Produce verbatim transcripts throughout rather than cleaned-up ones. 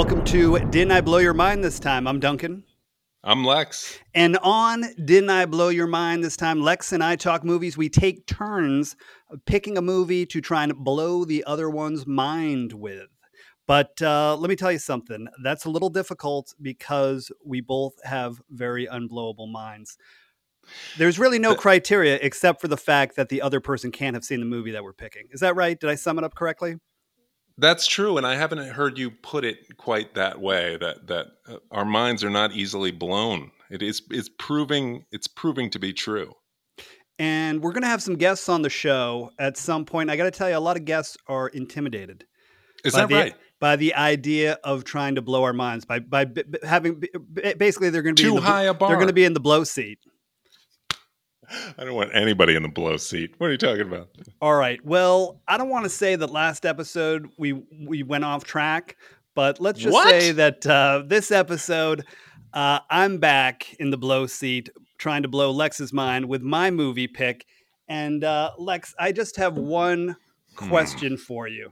welcome to Didn't I Blow Your Mind This Time? I'm Duncan. I'm Lex. And on Didn't I Blow Your Mind This Time, Lex and I talk movies. We take turns picking a movie to try and blow the other one's mind with. But uh, let me tell you something. That's a little difficult because we both have very unblowable minds. There's really no criteria except for the fact that the other person can't have seen the movie that we're picking. Is that right? Did I sum it up correctly? That's true, and I haven't heard you put it quite that way. That that uh, our minds are not easily blown. It is it's proving it's proving to be true. And we're going to have some guests on the show at some point. I got to tell you, a lot of guests are intimidated. Is that the, right? By the idea of trying to blow our minds. By by b- having b- basically they're going to be too in the, high a bar. They're going to be in the blow seat. I don't want anybody in the blow seat. What are you talking about? All right. Well, I don't want to say that last episode we we went off track, but let's just what? say that uh, this episode uh, I'm back in the blow seat trying to blow Lex's mind with my movie pick. And uh, Lex, I just have one question hmm. for you.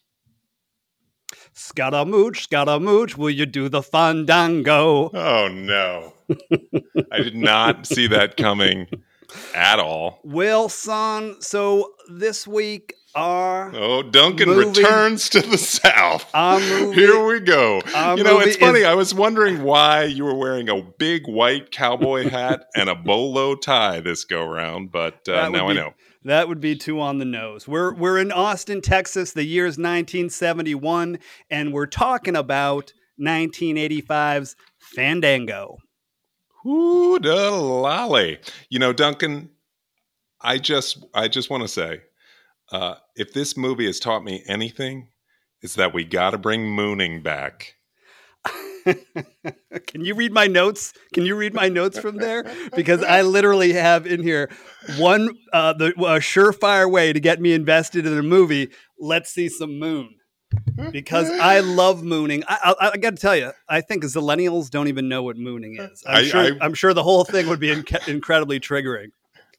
Scaramouche, Scaramouche, will you do the fandango? Oh, no. I did not see that coming at all. Well, son, so this week our Oh, Duncan movie, returns to the South. Our movie, Here we go. You know, it's funny. Is, I was wondering why you were wearing a big white cowboy hat and a bolo tie this go round, but uh, now be, I know. That would be too on the nose. We're we're in Austin, Texas. The year is nineteen seventy-one, and we're talking about nineteen eighty-five's Fandango. Ooh, da lolly. You know, Duncan, I just I just want to say, uh, if this movie has taught me anything, it's that we got to bring mooning back. Can you read my notes? Can you read my notes from there? Because I literally have in here one uh, the a surefire way to get me invested in a movie. Let's see some moon. Because I love mooning. I, I, I got to tell you, I think Zillennials don't even know what mooning is. I'm, I, sure, I, I'm sure the whole thing would be inc- incredibly triggering.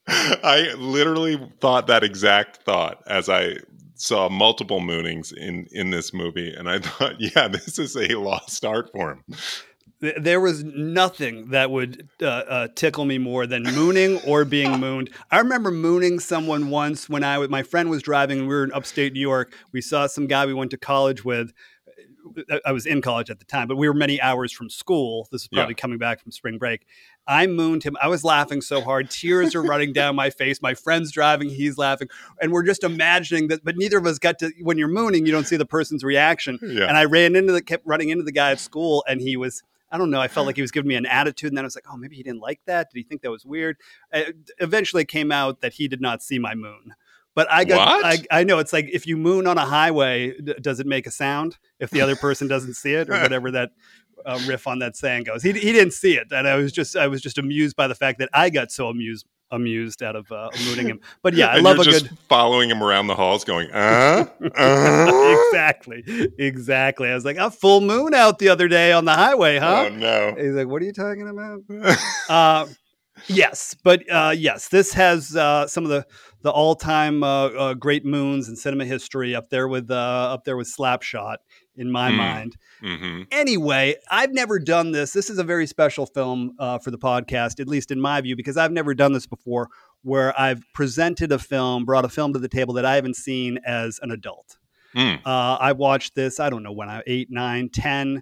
I literally thought that exact thought as I saw multiple moonings in, in this movie. And I thought, yeah, this is a lost art form. There was nothing that would uh, uh, tickle me more than mooning or being mooned. I remember mooning someone once when I, my friend was driving and we were in upstate New York. We saw some guy we went to college with. I was in college at the time, but we were many hours from school. This is probably yeah. coming back from spring break. I mooned him. I was laughing so hard. Tears are running down my face. My friend's driving. He's laughing. And we're just imagining that, but neither of us got to, when you're mooning, you don't see the person's reaction. Yeah. And I ran into the, kept running into the guy at school and he was, I don't know. I felt like he was giving me an attitude. And then I was like, oh, maybe he didn't like that. Did he think that was weird? Uh, eventually it came out that he did not see my moon. But I got, I, I know it's like if you moon on a highway, d- does it make a sound if the other person doesn't see it or whatever that uh, riff on that saying goes? He he didn't see it, and I was just I was just amused by the fact that I got so amused amused out of uh, mooning him. But yeah, I and love you're a just good following him around the halls, going uh, uh. exactly, exactly. I was like, a full moon out the other day on the highway, huh? Oh no! He's like, what are you talking about? uh, Yes, but uh, yes, this has uh, some of the the all time uh, uh, great moons in cinema history up there with uh, up there with Slapshot in my mm. mind. Mm-hmm. Anyway, I've never done this. This is a very special film uh, for the podcast, at least in my view, because I've never done this before, where I've presented a film, brought a film to the table that I haven't seen as an adult. Mm. Uh, I watched this. I don't know when I eight, nine, ten.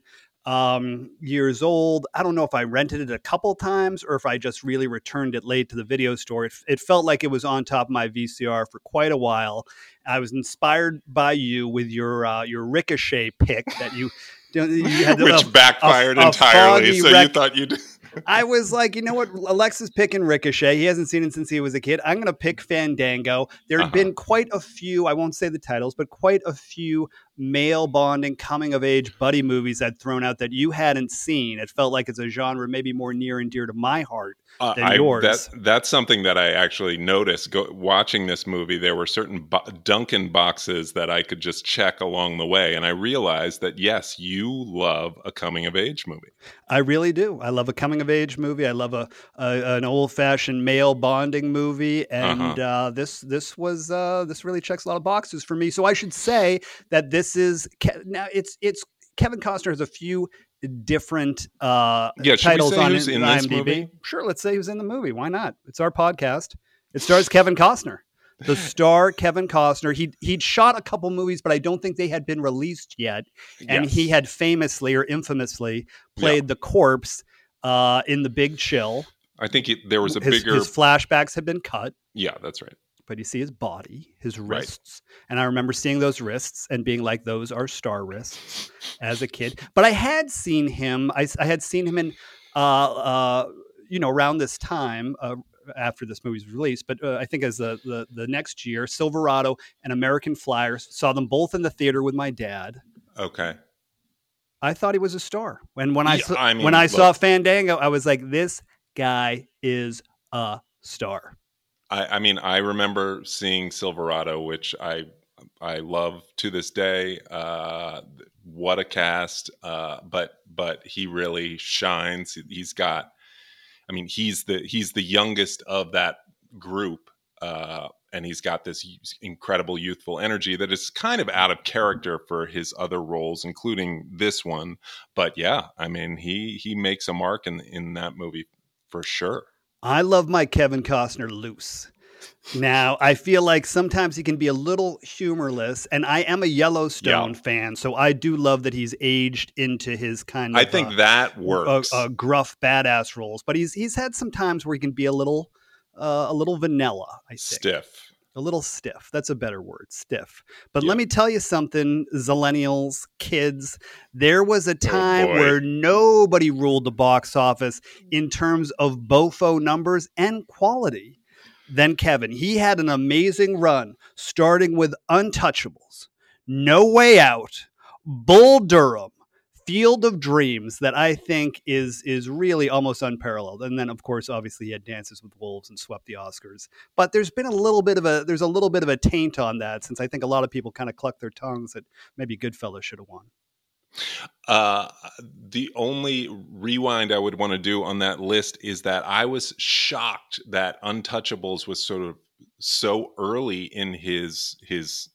Um, years old. I don't know if I rented it a couple times or if I just really returned it late to the video store. It, it felt like it was on top of my V C R for quite a while. I was inspired by you with your uh, your Ricochet pick that you, you had which a, backfired a, a entirely. So rec- you thought you'd. I was like, you know what? Alexa's picking Ricochet. He hasn't seen it since he was a kid. I'm going to pick Fandango. There had uh-huh. been quite a few, I won't say the titles, but quite a few male bonding coming of age buddy movies I'd thrown out that you hadn't seen. It felt like it's a genre maybe more near and dear to my heart uh, than I, yours. That, that's something that I actually noticed go, watching this movie. There were certain bo- Duncan boxes that I could just check along the way. And I realized that, yes, you love a coming of age movie. I really do. I love a coming of age movie. I love a, a an old fashioned male bonding movie. And uh-huh. uh, this this was uh, this really checks a lot of boxes for me. So I should say that this is now it's it's Kevin Costner has a few different uh, Yeah, should we titles say on who's in this IMDb. movie? Sure, let's say who's in the movie. Why not? It's our podcast. It stars Kevin Costner. The star Kevin Costner. He he'd shot a couple movies, but I don't think they had been released yet. And Yes. he had famously or infamously played Yeah. the corpse uh, in The Big Chill. I think it, there was a his, bigger. his flashbacks had been cut. Yeah, that's right. But you see his body, his Right. wrists. And I remember seeing those wrists and being like, those are star wrists as a kid. But I had seen him, I, I had seen him in, uh, uh, you know, around this time, uh, after this movie was released, but uh, I think as the, the the next year, Silverado and American Flyers, saw them both in the theater with my dad. Okay. I thought he was a star. When when I, Yeah, saw, I mean, when I look. saw Fandango, I was like, this guy is a star. I, I mean, I remember seeing Silverado, which I I love to this day. Uh, what a cast! Uh, but but he really shines. He's got. I mean, he's the he's the youngest of that group, uh, and he's got this incredible youthful energy that is kind of out of character for his other roles, including this one. But yeah, I mean, he he makes a mark in in that movie for sure. I love my Kevin Costner loose. Now, I feel like sometimes he can be a little humorless, and I am a Yellowstone Yeah. fan, so I do love that he's aged into his kind of I think uh, that uh, works. uh, gruff badass roles. But he's he's had some times where he can be a little uh, a little vanilla, I think. Stiff. A little stiff. That's a better word, stiff. But Yeah. let me tell you something, Zillennials, kids. There was a time boy. where nobody ruled the box office in terms of bofo numbers and quality than Kevin. He had an amazing run, starting with Untouchables, No Way Out, Bull Durham, Field of Dreams, that I think is is really almost unparalleled. And then, of course, obviously, he had Dances with Wolves and swept the Oscars. But there's been a little bit of a there's a little bit of a taint on that, since I think a lot of people kind of cluck their tongues that maybe Goodfellas should have won. Uh, the only rewind I would want to do on that list is that I was shocked that Untouchables was sort of so early in his his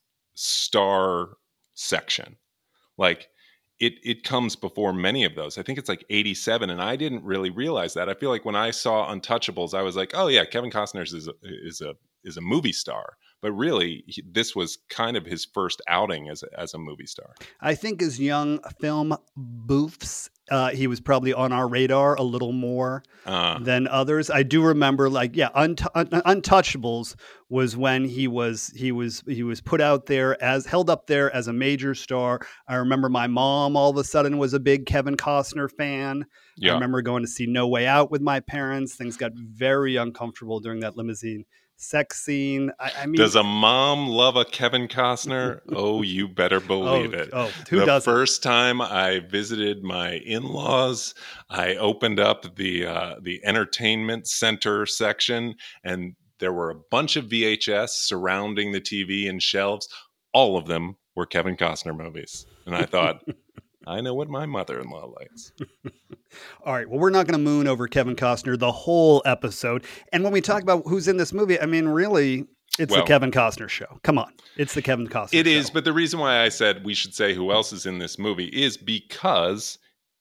star section. Like it it comes before many of those. I think it's like eighty-seven, and I didn't really realize that. I feel like when I saw Untouchables, I was like, oh yeah, Kevin Costner is a, is a is a movie star. But really, he, this was kind of his first outing as a, as a movie star. I think as young film boofs, uh, he was probably on our radar a little more Uh, than others. I do remember, like, yeah, Unt- Un- Untouchables was when he was he was he was put out there as held up there as a major star. I remember my mom all of a sudden was a big Kevin Costner fan. yeah. I remember going to see No Way Out with my parents. Things got very uncomfortable during that limousine sex scene. I, I mean, Does a mom love a Kevin Costner? Oh, you better believe oh, it. oh, who the doesn't? first time I visited my in-laws, I opened up the uh, the entertainment center section, and there were a bunch of V H S surrounding the T V and shelves. All of them were Kevin Costner movies, and I thought, I know what my mother-in-law likes. All right. Well, we're not going to moon over Kevin Costner the whole episode. And when we talk about who's in this movie, I mean, really, it's Well, the Kevin Costner show. Come on. It's the Kevin Costner It show. is, but the reason why I said we should say who else is in this movie is because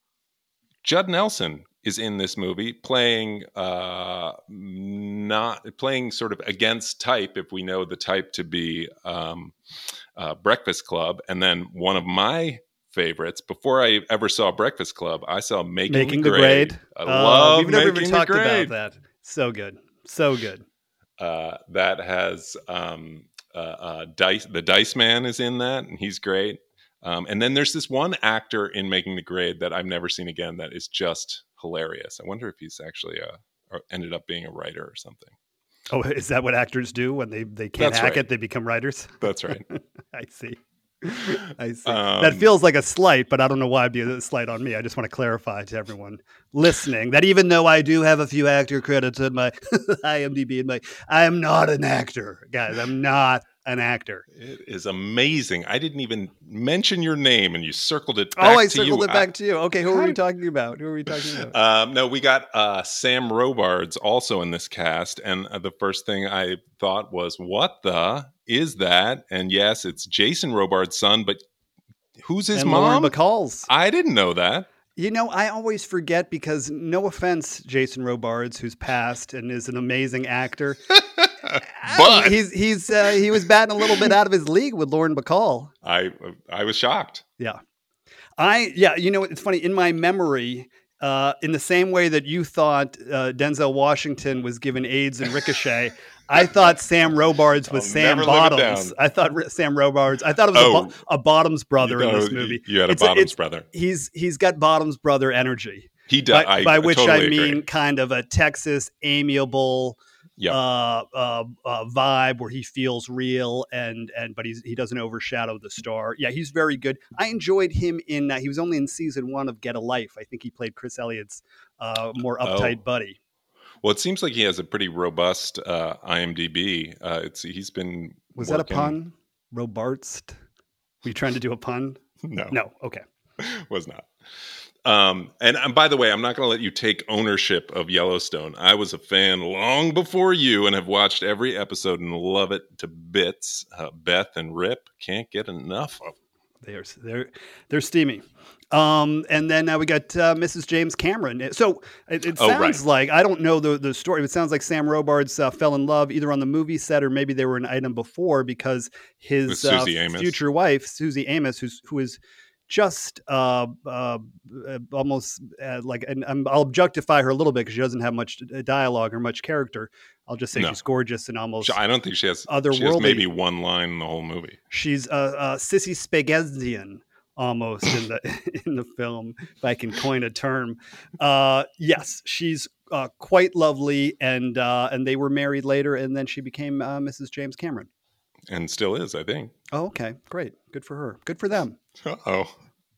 Judd Nelson is in this movie playing uh, not playing sort of against type, if we know the type to be um, uh, Breakfast Club, and then one of my favorites. Before I ever saw Breakfast Club, I saw Making, Making the, the Grade. Grade. I Uh, love We've never Making even the talked Grade. about that. So good. So good. Uh, that has um, uh, uh, Dice. The Dice Man is in that, and he's great. Um, and then there's this one actor in Making the Grade that I've never seen again that is just hilarious. I wonder if he's actually a, or ended up being a writer or something. Oh, is that what actors do when they, they can't That's hack right. it? They become writers? That's right. I see. I see. Um, that feels like a slight, but I don't know why it'd be a slight on me. I just want to clarify to everyone listening that even though I do have a few actor credits in my IMDb, and my, I am not an actor, guys. I'm not an actor. It is amazing. I didn't even mention your name, and you circled it back Oh, I to circled you. it back to you. Okay, who are How- we talking about? Who are we talking about? Um, no, we got uh, Sam Robards also in this cast, and uh, the first thing I thought was, "What the is that?" And yes, it's Jason Robards' son, but Who's his and mom? Lauren Bacall's. I didn't know that. You know, I always forget because, no offense, Jason Robards, who's passed and is an amazing actor, But he's he's uh, he was batting a little bit out of his league with Lauren Bacall. I I was shocked. Yeah, I yeah. You know, it's funny in my memory. Uh, in the same way that you thought uh, Denzel Washington was given AIDS in Ricochet, I thought Sam Robards was I'll Sam never live it Bottoms. down. I thought R- Sam Robards. I thought it was Oh. a, Bo- a Bottoms brother You in know, this movie. You had a It's a- Bottoms it's- brother. He's he's got Bottoms brother energy. He does. By, I, by which totally I mean agree. kind of a Texas amiable Yep. uh, uh, uh, vibe where he feels real and and but he's he doesn't overshadow the star. Yeah, he's very good. I enjoyed him in. Uh, he was only in season one of Get a Life. I think he played Chris Elliott's uh, more uptight Oh. buddy. Well, it seems like he has a pretty robust uh, I M D B. Uh, it's he's been Was working... that a pun? Robartst? Were you trying to do a pun? No, No. Okay. was not. Um, and, and by the way, I'm not going to let you take ownership of Yellowstone. I was a fan long before you and have watched every episode and love it to bits. Uh, Beth and Rip can't get enough of. They're they're they're steamy. Um, and then uh, we got uh, Missus James Cameron. So it, it Oh, sounds right. like I don't know the the story. It sounds like Sam Robards uh, fell in love either on the movie set or maybe they were an item before because his With uh, Susie Amos. future wife, Susie Amos, who's who is just uh, uh, uh, almost uh, like, and I'm, I'll objectify her a little bit because she doesn't have much dialogue or much character. I'll just say No. she's gorgeous and almost. I don't think she has. She has Otherworldly. maybe one line in the whole movie. She's a uh, uh, Sissy Spaghettian almost in the in the film, if I can coin a term. Uh, yes, she's uh, quite lovely, and uh, and they were married later, and then she became uh, Missus James Cameron. And still is, I think. Oh, okay, great, good for her, good for them. Uh-oh.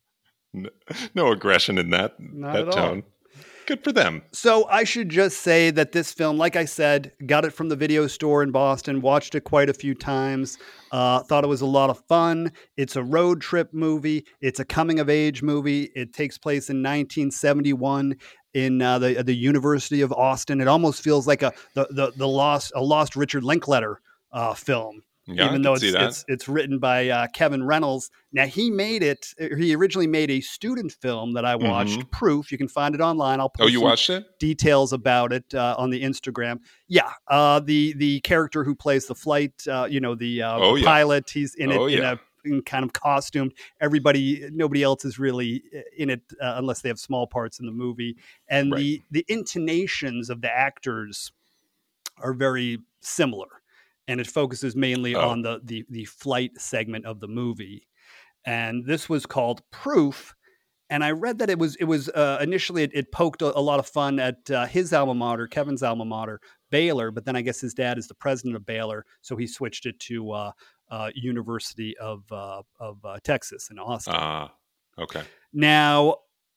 No, no aggression in that, Not that at all. tone. Good for them. So I should just say that this film, like I said, got it from the video store in Boston, watched it quite a few times, uh, thought it was a lot of fun. It's a road trip movie. It's a coming of age movie. It takes place in nineteen seventy-one in uh, the the University of Austin. It almost feels like a the the, the lost a lost Richard Linklater uh, film. Yeah, Even I though can see it's, that. it's it's written by uh, Kevin Reynolds. Now he made it. He originally made a student film that I watched, Mhm. Proof. You can find it online. I'll post Oh, you some watched it? details about it uh, on the Instagram. Yeah, uh, the the character who plays the flight, uh, you know, the, uh, Oh, the yeah. pilot. He's in it Oh, in yeah. a in kind of costumed. Everybody, nobody else is really in it uh, unless they have small parts in the movie. And Right. the the intonations of the actors are very similar. And it focuses mainly Oh. on the, the the flight segment of the movie. And this was called Proof. And I read that it was it was uh, initially it, it poked a, a lot of fun at uh, his alma mater, Kevin's alma mater, Baylor. But then I guess his dad is the president of Baylor, so he switched it to uh, uh, University of uh, of uh, Texas in Austin. Ah, okay. Now,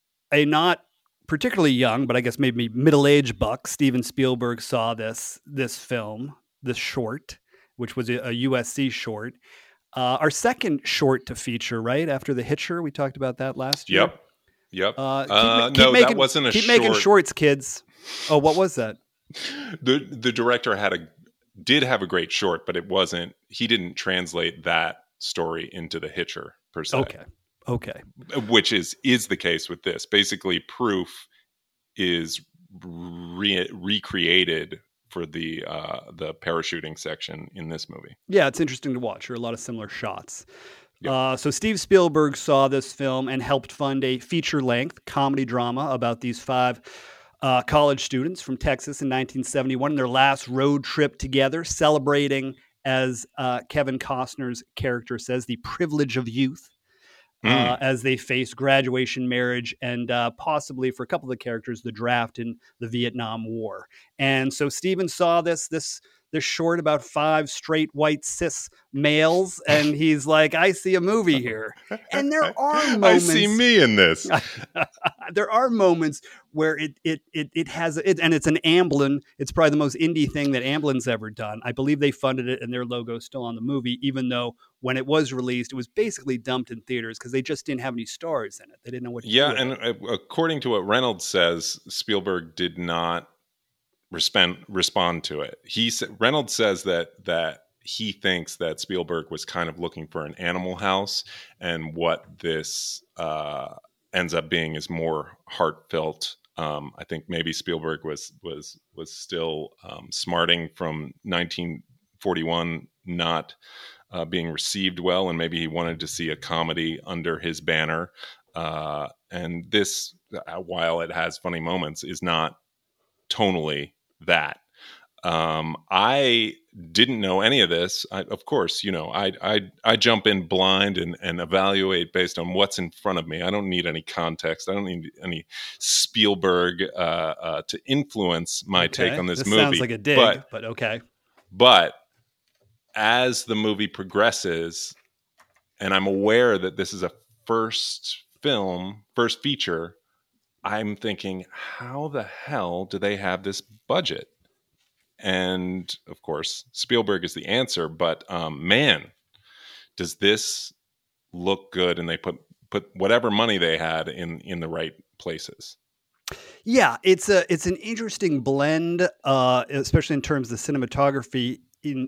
a not particularly young, but I guess maybe middle-aged buck, Steven Spielberg saw this this film, this short, which was a, a U S C short. Uh, our second short to feature, right after The Hitcher, we talked about that last year. Yep. Yep. Uh, keep, Uh, keep no, making, that wasn't a keep short. making shorts, kids. Oh, what was that? The the director had a did have a great short, but it wasn't. He didn't translate that story into The Hitcher per se. Okay, okay, Which is is the case with this. Basically, Proof is re- recreated for the uh, the parachuting section in this movie. yeah, it's interesting to watch. There are a lot of similar shots. Yep. Uh, so Steve Spielberg saw this film and helped fund a feature-length comedy drama about these five uh, college students from Texas in nineteen seventy-one in their last road trip together, celebrating, as uh, Kevin Costner's character says, the privilege of youth. Uh, as they face graduation, marriage, and uh, possibly for a couple of the characters, the draft in the Vietnam War. And so Steven saw this this this short about five straight white cis males, and he's like, "I see a movie here." And there are I moments. see me in this. There are moments where it it it it has it, and it's an Amblin. It's probably the most indie thing that Amblin's ever done. I believe they funded it, and their logo is still on the movie, even though when it was released, it was basically dumped in theaters because they just didn't have any stars in it. They didn't know what to Yeah, do with and it. uh, according to what Reynolds says, Spielberg did not respond respond to it. He sa- Reynolds says that that he thinks that Spielberg was kind of looking for an Animal House, and what this uh, ends up being is more heartfelt. Um, I think maybe Spielberg was was was still um, smarting from nineteen forty-one, not uh, being received well, and maybe he wanted to see a comedy under his banner. Uh, and this, while it has funny moments, is not tonally that. Um, I didn't know any of this. I, of course, you know, I, I, I jump in blind and, and evaluate based on what's in front of me. I don't need any context. I don't need any Spielberg uh, uh, to influence my Okay. take on this, this movie. Sounds like a dig, but, but okay. But as the movie progresses, and I'm aware that this is a first film, first feature, I'm thinking, how the hell do they have this budget? And of course, Spielberg is the answer, but um, man, does this look good? And they put put whatever money they had in in the right places. Yeah, it's a it's an interesting blend, uh, especially in terms of the cinematography. In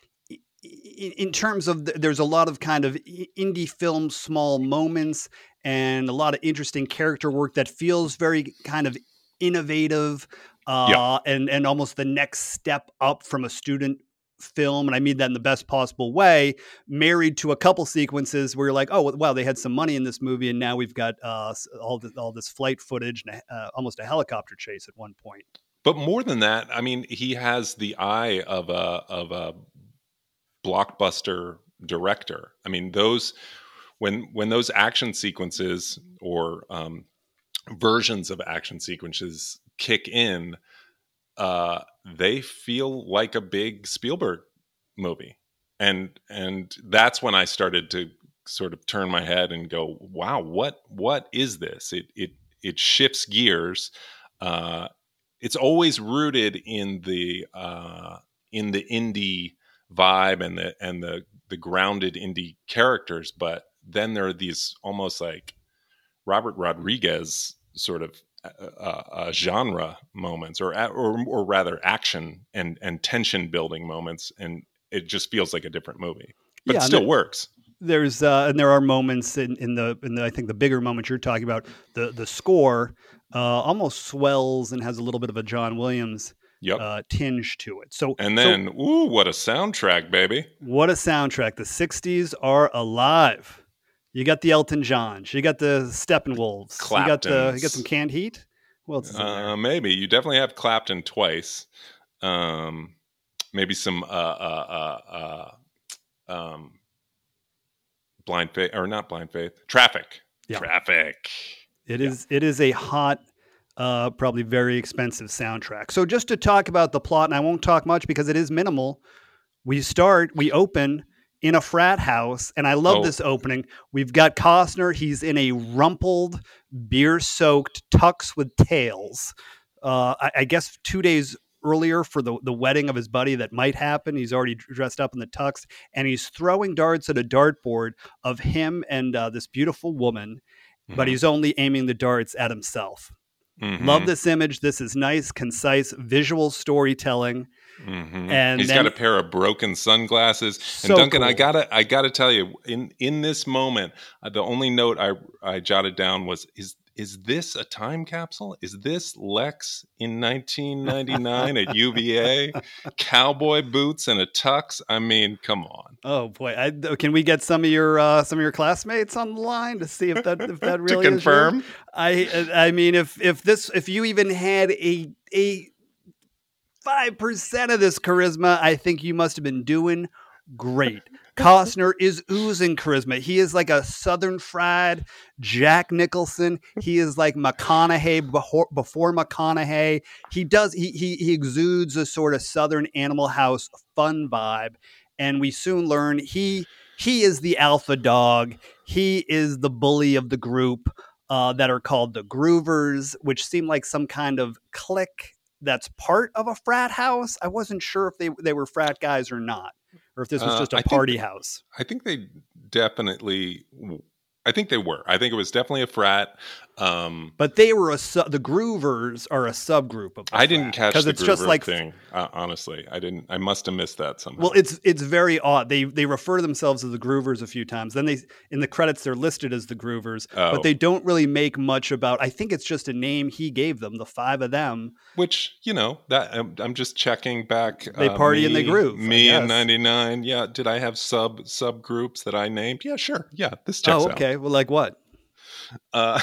in, in terms of the, there's a lot of kind of indie film, small moments, and a lot of interesting character work that feels very kind of innovative. Uh, Yeah. and, and almost the next step up from a student film. And I mean that in the best possible way, married to a couple sequences where you're like, oh, wow, they had some money in this movie. And now we've got uh, all, the, all this flight footage and uh, almost a helicopter chase at one point. But more than that, I mean, he has the eye of a, of a blockbuster director. I mean, those, when, when those action sequences or um, versions of action sequences kick in, uh, they feel like a big Spielberg movie. And and that's when I started to sort of turn my head and go, wow, what what is this? It it it shifts gears. Uh, it's always rooted in the uh, in the indie vibe and the and the the grounded indie characters, but then there are these almost like Robert Rodriguez sort of uh, uh, genre moments, or, or or rather action and and tension building moments, and it just feels like a different movie, but Yeah, it still there, works. There's uh, and there are moments in, in the in the I think the bigger moments you're talking about. The the score uh, almost swells and has a little bit of a John Williams Yep. uh, tinge to it. So and then, so, ooh, what a soundtrack, baby! What a soundtrack! The sixties are alive. You got the Elton Johns. You got the Steppenwolves. You got the you got some Canned Heat. Who else is in there? Uh, maybe you definitely have Clapton twice. Um, maybe some uh, uh, uh, uh, um, Blind Faith, or not Blind Faith. Traffic. Yeah. Traffic. It yeah. is. It is a hot, uh, probably very expensive soundtrack. So just to talk about the plot, and I won't talk much because it is minimal. We start. We open in a frat house, and I love Oh. this opening. We've got Costner. He's in a rumpled, beer-soaked tux with tails. Uh, I, I guess two days earlier for the, the wedding of his buddy that might happen. He's already dressed up in the tux, and he's throwing darts at a dartboard of him and uh, this beautiful woman, mm-hmm. but he's only aiming the darts at himself. Mm-hmm. Love this image. This is nice, concise, visual storytelling. Mm-hmm. And he's then, got a pair of broken sunglasses. So and Duncan, cool. I gotta, I gotta tell you, in in this moment, uh, the only note I I jotted down was, is is this a time capsule? Is this Lex in nineteen ninety-nine at U V A? Cowboy boots and a tux? I mean, come on. Oh boy, I, can we get some of your uh, some of your classmates on the line to see if that if that really to confirm? Is your, I I mean, if if this if you even had a a five percent of this charisma, I think you must have been doing great. Costner is oozing charisma. He is like a Southern fried Jack Nicholson. He is like McConaughey before, before McConaughey. He does. He, he he exudes a sort of Southern Animal House fun vibe, and we soon learn he he is the alpha dog. He is the bully of the group uh, that are called the Groovers, which seem like some kind of clique that's part of a frat house. I wasn't sure if they they were frat guys or not, or if this was just a uh, party they, house. I think they definitely, I think they were. I think it was definitely a frat. Um, But they were a su- the Groovers are a subgroup of the I didn't frat, catch because the it's just Groover like thing. Uh, honestly, I didn't. I must have missed that somehow. well, it's it's very odd. They they refer to themselves as the Groovers a few times. Then they in the credits they're listed as the Groovers, Oh. but they don't really make much about. I think it's just a name he gave them, the five of them. Which, you know, that I'm, I'm just checking back. They uh, party me, and they groove, I Me in guess. ninety-nine. Yeah. Did I have sub subgroups that I named? Yeah, sure. Yeah, this checks Oh, okay. Well, like what? out. Uh,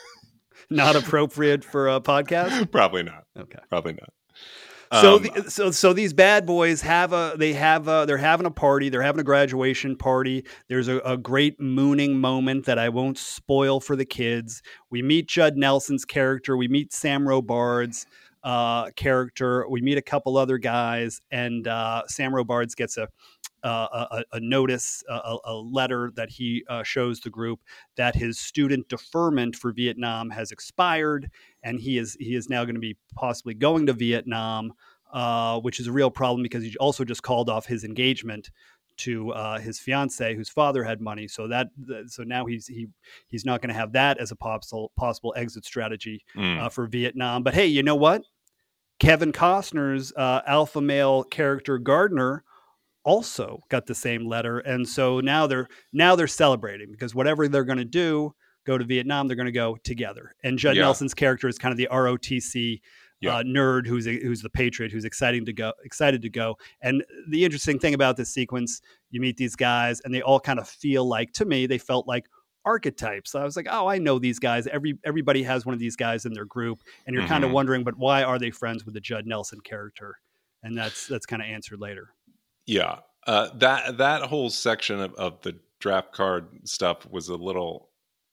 Not appropriate for a podcast? probably not. Okay. Probably not. So, Um, the, so, so these bad boys have a, they have a, they're having a party. They're having a graduation party. There's a, a great mooning moment that I won't spoil for the kids. We meet Judd Nelson's character. We meet Sam Robards' uh, character. We meet a couple other guys, and uh, Sam Robards gets a, uh, a, a notice, a, a letter that he uh, shows the group that his student deferment for Vietnam has expired, and he is he is now going to be possibly going to Vietnam, uh, which is a real problem because he also just called off his engagement to uh, his fiance, whose father had money. So that so now he's he he's not going to have that as a possible possible exit strategy mm, uh, for Vietnam. But hey, you know what? Kevin Costner's uh, alpha male character Gardner also got the same letter, and so now they're now they're celebrating because whatever they're going to do, go to Vietnam, they're going to go together. And Judd Yeah. Nelson's character is kind of the R O T C Yeah. uh, nerd who's a, who's the patriot who's exciting to go excited to go. And the interesting thing about this sequence, you meet these guys, and they all kind of feel like, to me, they felt like archetypes. I was like, oh, I know these guys. Every everybody has one of these guys in their group, and you're kind of Mhm. wondering, but why are they friends with the Judd Nelson character? And that's that's kind of answered later. yeah. Uh, that that whole section of, of the draft card stuff was a little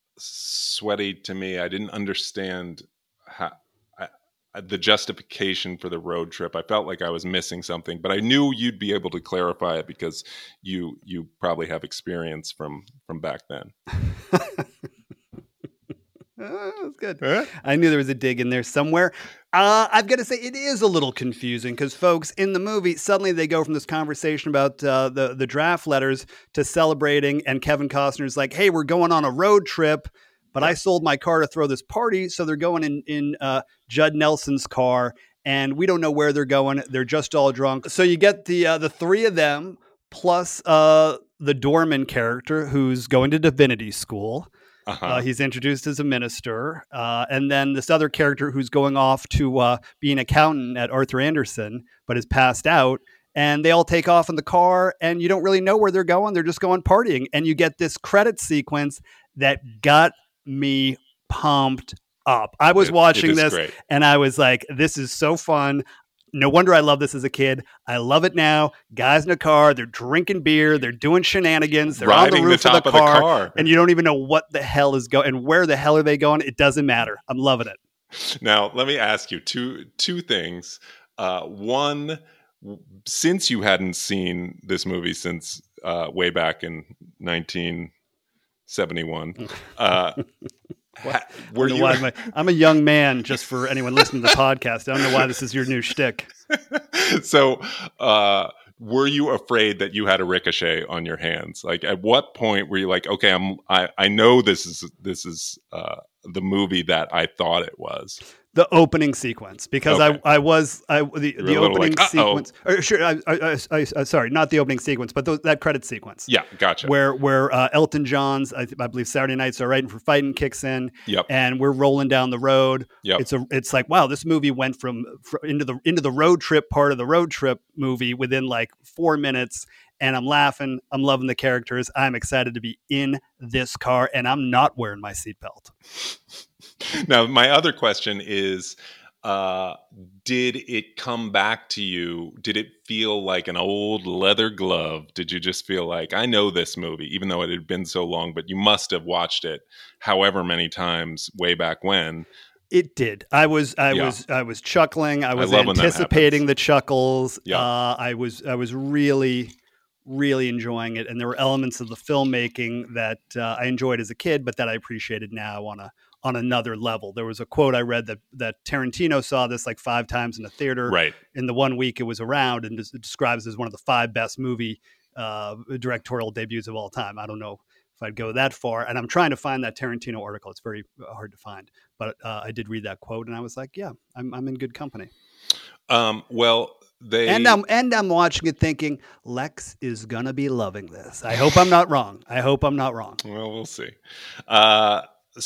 sweaty to me. I didn't understand how I, I- the justification for the road trip. I felt like I was missing something, but I knew you'd be able to clarify it because you you probably have experience from from back then. Uh, that's good. Huh? I knew there was a dig in there somewhere. Uh, I've got to say, it is a little confusing because, folks, in the movie, suddenly they go from this conversation about uh, the, the draft letters to celebrating, and Kevin Costner's like, hey, we're going on a road trip, but I sold my car to throw this party, so they're going in, in uh, Judd Nelson's car, and we don't know where they're going. They're just all drunk. So you get the uh, the three of them plus uh, the doorman character who's going to divinity school. Uh-huh. Uh, he's introduced as a minister. Uh, and then this other character who's going off to uh, be an accountant at Arthur Anderson, but is passed out. And they all take off in the car, and you don't really know where they're going. They're just going partying. And you get this credit sequence that got me pumped up. I was It- it watching is this, great. and I was like, this is so fun. No wonder I love this as a kid. I love it now. Guys in a car, they're drinking beer, they're doing shenanigans, they're Riding on the roof the top of the car, of the car. and you don't even know what the hell is going and where the hell are they going. It doesn't matter. I'm loving it. Now, let me ask you two two things. Uh, one, w- since you hadn't seen this movie since uh, way back in nineteen seventy-one, uh, ha- were I don't know you? why my- I'm a young man, just for anyone listening to the podcast. I don't know why this is your new shtick. so, uh, were you afraid that you had a ricochet on your hands? Like, at what point were you like, okay, I'm, I, I know this is this is uh, the movie that I thought it was. The opening sequence, because Okay. I I was I the, were a the little opening like, uh-oh. sequence. Or sure, I, I, I, I, sorry, not the opening sequence, but those, that credit sequence. Yeah, gotcha. Where where uh, Elton John's, I, th- I believe Saturday Nights Are Right for Fighting kicks in, Yep. and we're rolling down the road. Yep. It's a it's like, wow, this movie went from fr- into the into the road trip part of the road trip movie within like four minutes. And I'm laughing. I'm loving the characters. I'm excited to be in this car, and I'm not wearing my seatbelt. Now, my other question is, uh, did it come back to you? Did it feel like an old leather glove? Did you just feel like, I know this movie, even though it had been so long, but you must have watched it however many times way back when? It did. I was, I Yeah. was, I was chuckling. I was love when that anticipating happens. the chuckles. Yeah. Uh, I was, I was really, really enjoying it, and there were elements of the filmmaking that uh, I enjoyed as a kid, but that I appreciated now on a on another level. There was a quote I read that that Tarantino saw this like five times in a theater Right. in the one week it was around, and des- it describes it as one of the five best movie uh, directorial debuts of all time. I don't know if I'd go that far. And I'm trying to find that Tarantino article. It's very hard to find, but uh, I did read that quote, and I was like, yeah, I'm I'm in good company. Um, well, they and I'm and I'm watching it thinking Lex is gonna be loving this. I hope I'm not wrong. I hope I'm not wrong. Well, we'll see. Uh,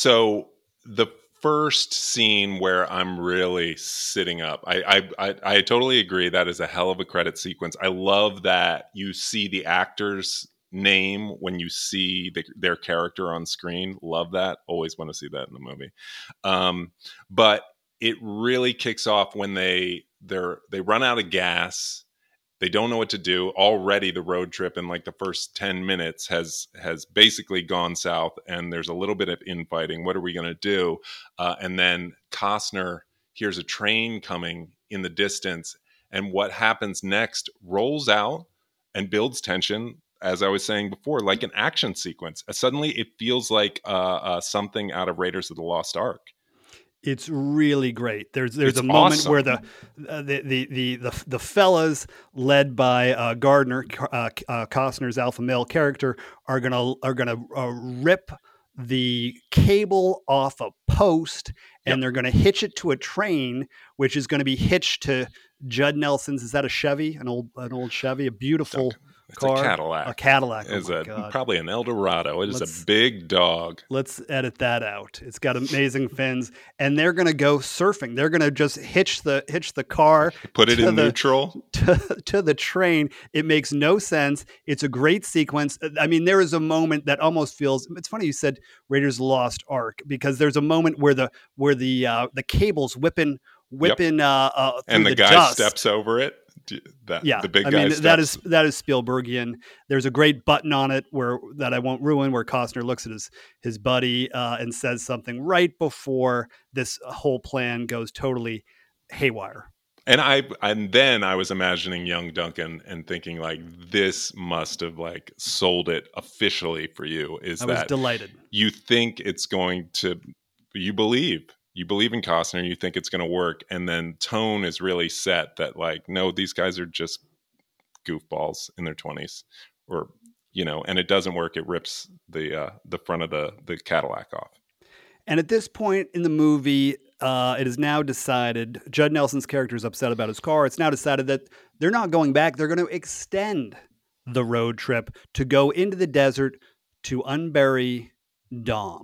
so the first scene where I'm really sitting up, I, I I I totally agree. That is a hell of a credit sequence. I love that you see the actor's name when you see the, their character on screen. Love that. Always want to see that in the movie. Um, but it really kicks off when they they're they run out of gas. They don't know what to do. Already the road trip in like the first ten minutes has has basically gone south, and there's a little bit of infighting. What are we going to do? Uh, and then Costner hears a train coming in the distance, and what happens next rolls out and builds tension, as I was saying before, like an action sequence. Uh, suddenly it feels like uh, uh, something out of Raiders of the Lost Ark. It's really great. There's there's It's a moment awesome. where the, uh, the, the the the the fellas led by uh, Gardner, uh, uh, Costner's alpha male character, are gonna are gonna uh, rip the cable off a post, and Yep. they're gonna hitch it to a train, which is going to be hitched to Judd Nelson's. Is that a Chevy? An old an old Chevy? A beautiful It's car. a Cadillac. A Cadillac. Oh It's my a, God. probably an Eldorado. It is Let's- a big dog. Let's edit that out. It's got amazing fins, and they're going to go surfing. They're going to just hitch the hitch the car, Put it to in the, neutral. to, to the train. It makes no sense. It's a great sequence. I mean, there is a moment that almost feels. It's funny you said Raiders of the Lost Ark, because there's a moment where the where the uh, the cables whipping whipping yep. uh, uh, through and the, the guy dust. steps over it. That, yeah, the big I guy mean steps. that is that is Spielbergian. There's a great button on it where that I won't ruin, where Costner looks at his his buddy uh, and says something right before this whole plan goes totally haywire. And I and then I was imagining young Duncan and thinking like, this must have like sold it officially for you. Is I that was delighted. You think it's going to, you believe. You believe in Costner, you think it's going to work, and then tone is really set that like, no, these guys are just goofballs in their twenties, or you know, and it doesn't work. It rips the uh, the front of the the Cadillac off. And at this point in the movie, uh, it is now decided. Judd Nelson's character is upset about his car. It's now decided that they're not going back. They're going to extend the road trip to go into the desert to unbury Dom.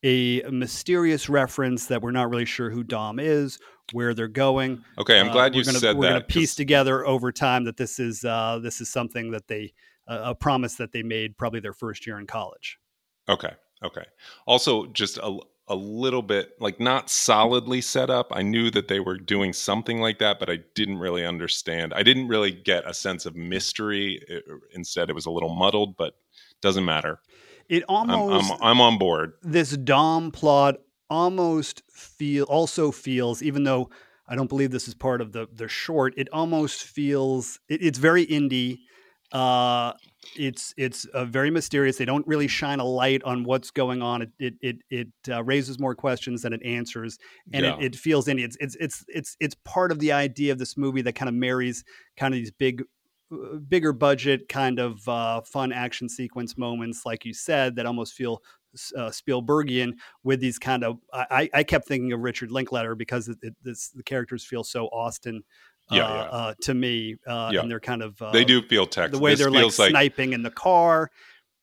A mysterious reference that we're not really sure who Dom is, where they're going. Okay, I'm glad uh, you gonna, said we're that. We're going to piece together over time that this is uh, this is something that they uh, a promise that they made probably their first year in college. Okay, okay. Also, just a a little bit like not solidly set up. I knew that they were doing something like that, but I didn't really understand. I didn't really get a sense of mystery. It, instead, it was a little muddled, but doesn't matter. It almost I'm, I'm, I'm on board. This Dom plot almost feel also feels, even though I don't believe this is part of the the short, it almost feels it, it's very indie. Uh, it's it's uh, very mysterious. They don't really shine a light on what's going on. It it it, it uh, raises more questions than it answers, and Yeah. it, it feels indie. It's it's it's it's it's part of the idea of this movie that kind of marries kind of these big. bigger budget kind of uh, fun action sequence moments, like you said, that almost feel uh, Spielbergian with these kind of, I, I kept thinking of Richard Linklater because it, it, this, the characters feel so Austin uh, Yeah, yeah. Uh, to me. Uh, Yeah. and they're kind of, uh, They do feel Texas. the way This they're like feels like sniping in the car.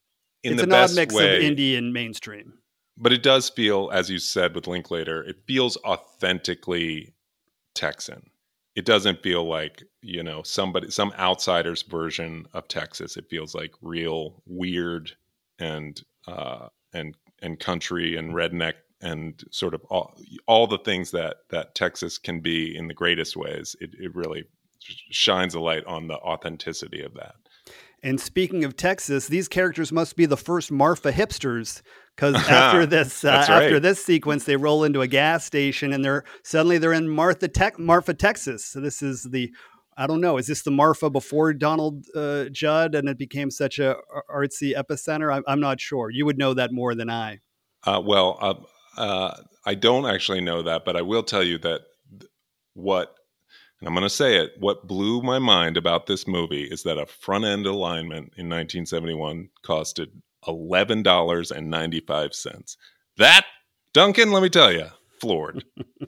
in It's the an odd best mix way, of indie and mainstream. but it does feel, as you said with Linklater, it feels authentically Texan. It doesn't feel like, you know, somebody, some outsider's version of Texas. It feels like real weird and uh, and and country and redneck and sort of all, all the things that that Texas can be in the greatest ways. It, it really shines a light on the authenticity of that. And speaking of Texas, these characters must be the first Marfa hipsters, because after this, uh, That's right. after this sequence, they roll into a gas station and they're suddenly they're in Martha, Te- Marfa, Texas. So this is the, I don't know, is this the Marfa before Donald uh, Judd and it became such a artsy epicenter? I'm, I'm not sure. You would know that more than I. Uh, well, uh, uh, I don't actually know that, but I will tell you that th- what. And I'm going to say it. What blew my mind about this movie is that a front end alignment in nineteen seventy-one costed eleven dollars and ninety-five cents. That, Duncan, let me tell you, floored.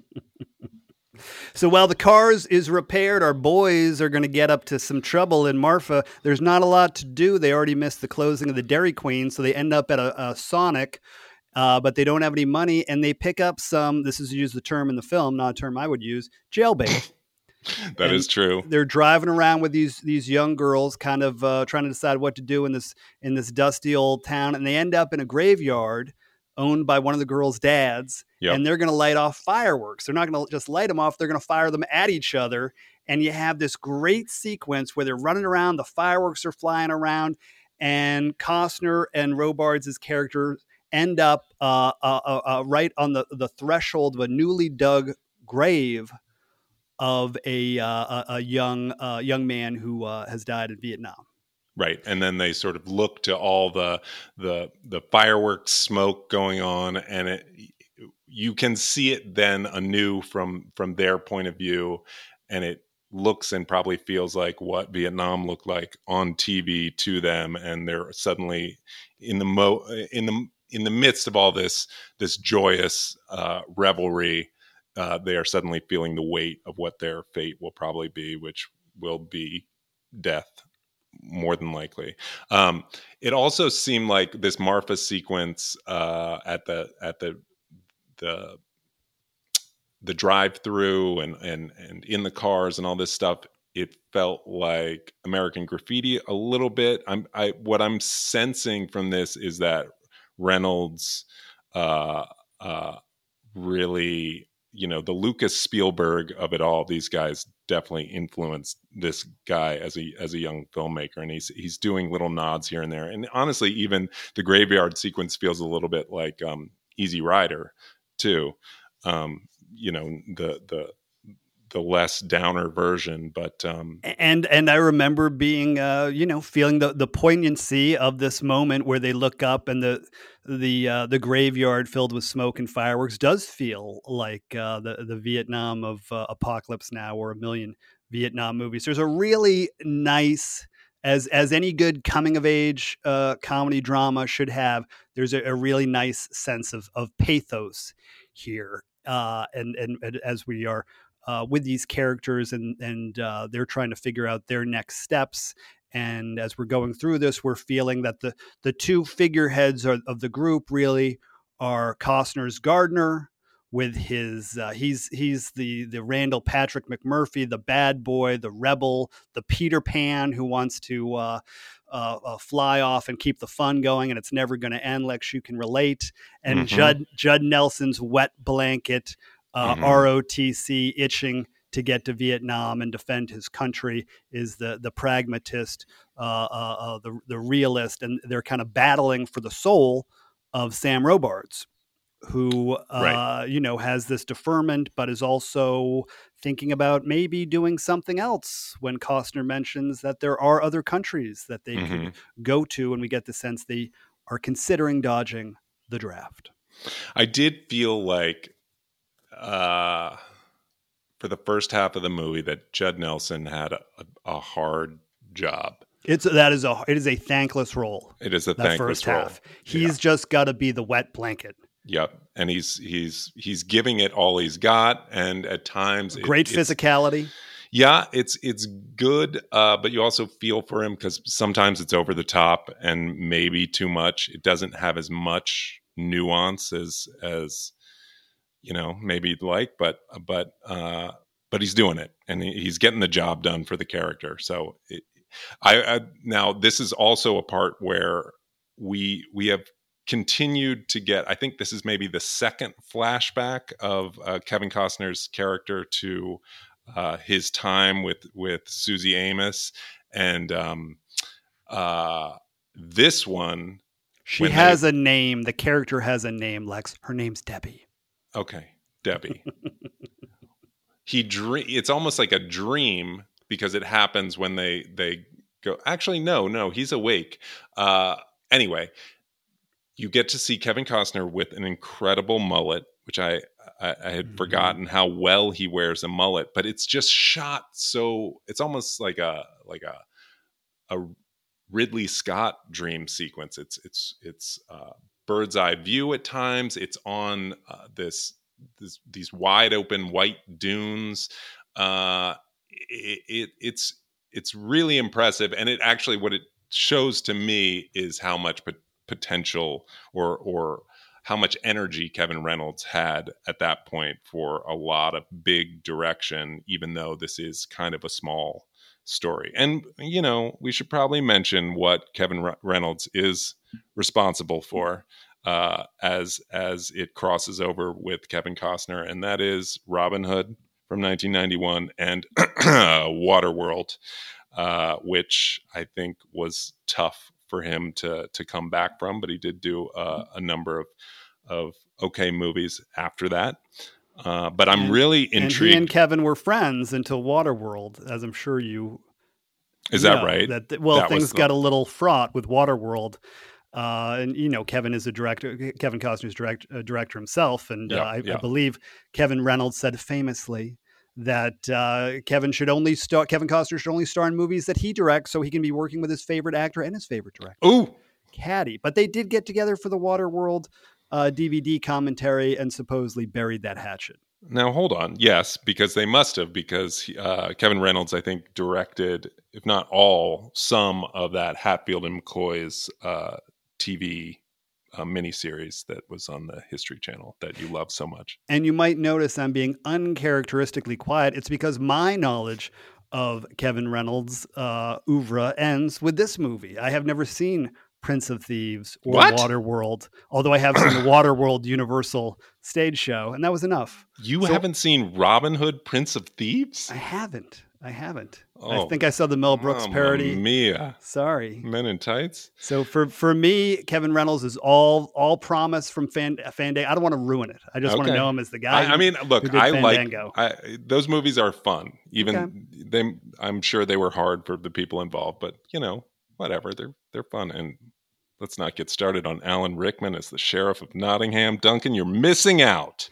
So while the Cars is repaired, our boys are going to get up to some trouble in Marfa. There's not a lot to do. They already missed the closing of the Dairy Queen, so they end up at a, a Sonic, uh, but they don't have any money, and they pick up some, this is to use the term in the film, not a term I would use, jailbait. That And is true. They're driving around with these these young girls, kind of uh, trying to decide what to do in this in this dusty old town, and they end up in a graveyard owned by one of the girls' dads, Yep. and they're going to light off fireworks. They're not going to just light them off; they're going to fire them at each other. And you have this great sequence where they're running around, the fireworks are flying around, and Costner and Robards' characters end up uh, uh, uh, uh, right on the the threshold of a newly dug grave of a uh, a young uh, young man who uh, has died in Vietnam. Right, and then they sort of look to all the the the fireworks smoke going on, and it you can see it then anew from from their point of view, and it looks and probably feels like what Vietnam looked like on T V to them, and they're suddenly in the mo in the in the midst of all this this joyous uh, revelry. Uh, they are suddenly feeling the weight of what their fate will probably be, which will be death, more than likely. Um, it also seemed like this Marfa sequence uh, at the at the the the drive-through and and and in the cars and all this stuff. It felt like American Graffiti a little bit. I'm I what I'm sensing from this is that Reynolds uh, uh, really. You know, the Lucas Spielberg of it all, these guys definitely influenced this guy as a as a young filmmaker, and he's he's doing little nods here and there. And honestly, even the graveyard sequence feels a little bit like um, Easy Rider, too. Um, you know, the the the less downer version, but um, and and I remember being, uh, you know, feeling the the poignancy of this moment where they look up and the the uh, the graveyard filled with smoke and fireworks does feel like uh, the the Vietnam of uh, Apocalypse Now or a million Vietnam movies. There's a really nice, as as any good coming of age uh, comedy drama should have. There's a, a really nice sense of of pathos here, uh, and, and and as we are. Uh, with these characters and and uh, they're trying to figure out their next steps. And as we're going through this, we're feeling that the the two figureheads are, of the group really are Costner's Gardner with his uh, he's he's the the Randall Patrick McMurphy, the bad boy, the rebel, the Peter Pan who wants to uh, uh, uh, fly off and keep the fun going, and it's never going to end. Lex, you can relate. And mm-hmm. Judd Judd Nelson's wet blanket. Uh, mm-hmm. R O T C, itching to get to Vietnam and defend his country, is the the pragmatist, uh, uh, uh, the the realist, and they're kind of battling for the soul of Sam Robards, who uh, right. you know has this deferment, but is also thinking about maybe doing something else. When Costner mentions that there are other countries that they mm-hmm. could go to, and we get the sense they are considering dodging the draft. I did feel like. Uh, for the first half of the movie, that Judd Nelson had a, a hard job. It's that is a it is a thankless role. It is a that thankless first role. Half. He's yeah. just got to be the wet blanket. Yep, and he's he's he's giving it all he's got, and at times great it, physicality. It's, yeah, it's it's good, uh, but you also feel for him because sometimes it's over the top and maybe too much. It doesn't have as much nuance as as. you know, maybe you'd like, but, but, uh, but he's doing it and he, he's getting the job done for the character. So it, I, I, now this is also a part where we, we have continued to get, I think this is maybe the second flashback of uh, Kevin Costner's character to uh, his time with, with Susie Amos. And um, uh, this one, she has they, a name. The character has a name, Lex. Her name's Debbie. Okay, Debbie. he dream. It's almost like a dream because it happens when they they go. Actually, no, no, he's awake. Uh, anyway, you get to see Kevin Costner with an incredible mullet, which I I, I had mm-hmm. forgotten how well he wears a mullet. But it's just shot so. It's almost like a like a a Ridley Scott dream sequence. It's it's it's uh, bird's eye view at times. It's on uh, this, this these wide open white dunes. Uh, it, it it's it's really impressive, and it actually what it shows to me is how much pot- potential or or how much energy Kevin Reynolds had at that point for a lot of big direction, even though this is kind of a small story. And, you know, we should probably mention what Kevin Re- Reynolds is responsible for uh, as as it crosses over with Kevin Costner, and that is Robin Hood from nineteen ninety-one and Waterworld, uh, which I think was tough for him to to come back from, but he did do uh, a number of of okay movies after that. Uh, but I'm and, really intrigued. And he and Kevin were friends until Waterworld, as I'm sure you Is know, that right? That, well, that things the... got a little fraught with Waterworld. Uh, and, you know, Kevin is a director, Kevin Costner's direct, uh, director himself. And yep, uh, I, yep. I believe Kevin Reynolds said famously that uh, Kevin should only star, Kevin Costner should only star in movies that he directs so he can be working with his favorite actor and his favorite director. Ooh. Caddy. But they did get together for the Waterworld uh, D V D commentary and supposedly buried that hatchet. Now, hold on. Yes, because they must have, because uh, Kevin Reynolds, I think, directed, if not all, some of that Hatfield and McCoy's uh, T V uh, miniseries that was on the History Channel that you love so much. And you might notice I'm being uncharacteristically quiet. It's because my knowledge of Kevin Reynolds' uh, oeuvre ends with this movie. I have never seen Prince of Thieves or what? Waterworld, although I have seen the Waterworld Universal stage show, and that was enough. You so, haven't seen Robin Hood, Prince of Thieves? I haven't. I haven't. Oh, I think I saw the Mel Brooks parody. Mia. Sorry. Men in Tights. So for, for me, Kevin Reynolds is all all promise from Fan, Fandango. I don't want to ruin it. I just okay. want to know him as the guy. I, I mean, look, I Fandango. like I, those movies are fun. Even okay. they, I'm sure they were hard for the people involved, but you know, whatever. They're they're fun. And let's not get started on Alan Rickman as the sheriff of Nottingham. Duncan, you're missing out.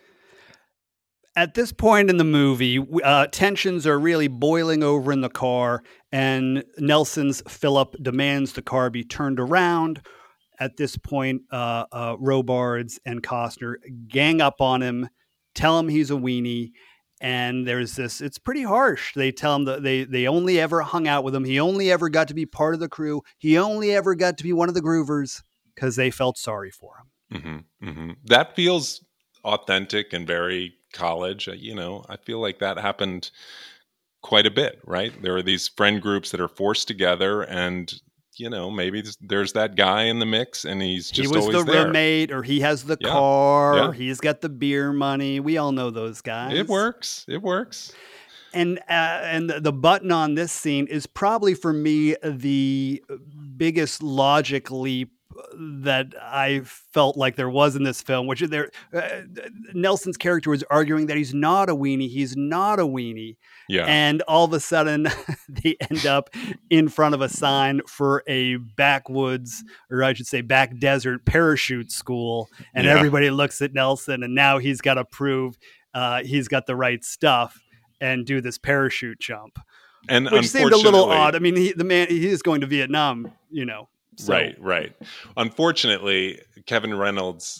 At this point in the movie, uh, tensions are really boiling over in the car, and Nelson's Philip demands the car be turned around. At this point, uh, uh, Robards and Costner gang up on him, tell him he's a weenie, and there's this, it's pretty harsh. They tell him that they, they only ever hung out with him. He only ever got to be part of the crew. He only ever got to be one of the groovers because they felt sorry for him. Mm-hmm, mm-hmm. That feels authentic and very college. You know, I feel like that happened quite a bit, right? There are these friend groups that are forced together, and you know, maybe there's that guy in the mix, and he's just he was always the there. roommate, or he has the yeah. car, yeah. or he's got the beer money. We all know those guys. It works. It works. And uh, and the button on this scene is probably for me the biggest logic leap that I felt like there was in this film, which there uh, Nelson's character was arguing that he's not a weenie. He's not a weenie. Yeah. And all of a sudden they end up in front of a sign for a backwoods, or I should say back desert parachute school. And yeah. everybody looks at Nelson, and now he's got to prove uh, he's got the right stuff and do this parachute jump. And which seemed a little odd. I mean, he, the man, he is going to Vietnam, you know. So. Right, right. Unfortunately, Kevin Reynolds,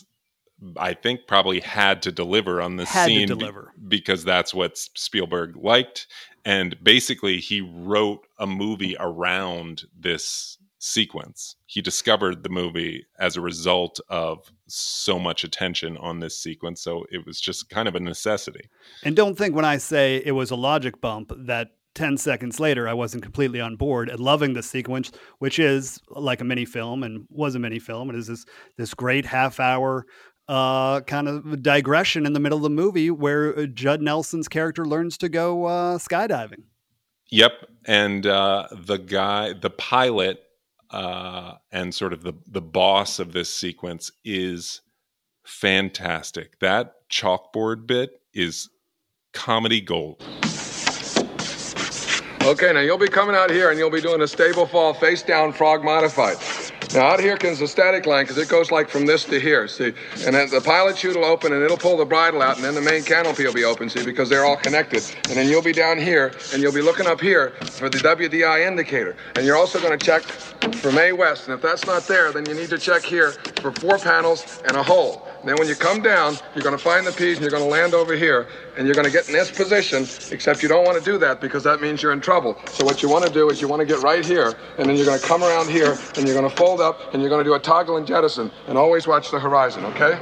I think, probably had to deliver on this had scene to deliver. Be- because that's what Spielberg liked. And basically, he wrote a movie around this sequence. He discovered the movie as a result of so much attention on this sequence. So it was just kind of a necessity. And don't think when I say it was a logic bump that ten seconds later, I wasn't completely on board and loving the sequence, which is like a mini film and was a mini film. It is this, this great half hour uh, kind of digression in the middle of the movie where Judd Nelson's character learns to go uh, skydiving. Yep. And uh, the guy, the pilot uh, and sort of the, the boss of this sequence is fantastic. That chalkboard bit is comedy gold. Okay, now you'll be coming out here and you'll be doing a stable fall face down frog modified. Now out here comes the static line because it goes like from this to here, see? And then the pilot chute will open and it'll pull the bridle out and then the main canopy will be open, see, because they're all connected. And then you'll be down here and you'll be looking up here for the W D I indicator. And you're also going to check for May West. And if that's not there, then you need to check here for four panels and a hole. And then when you come down, you're going to find the P's and you're going to land over here and you're going to get in this position, except you don't want to do that because that means you're in trouble. So what you want to do is you want to get right here and then you're going to come around here and you're going to fold up and you're going to do a toggle and jettison and always watch the horizon, okay?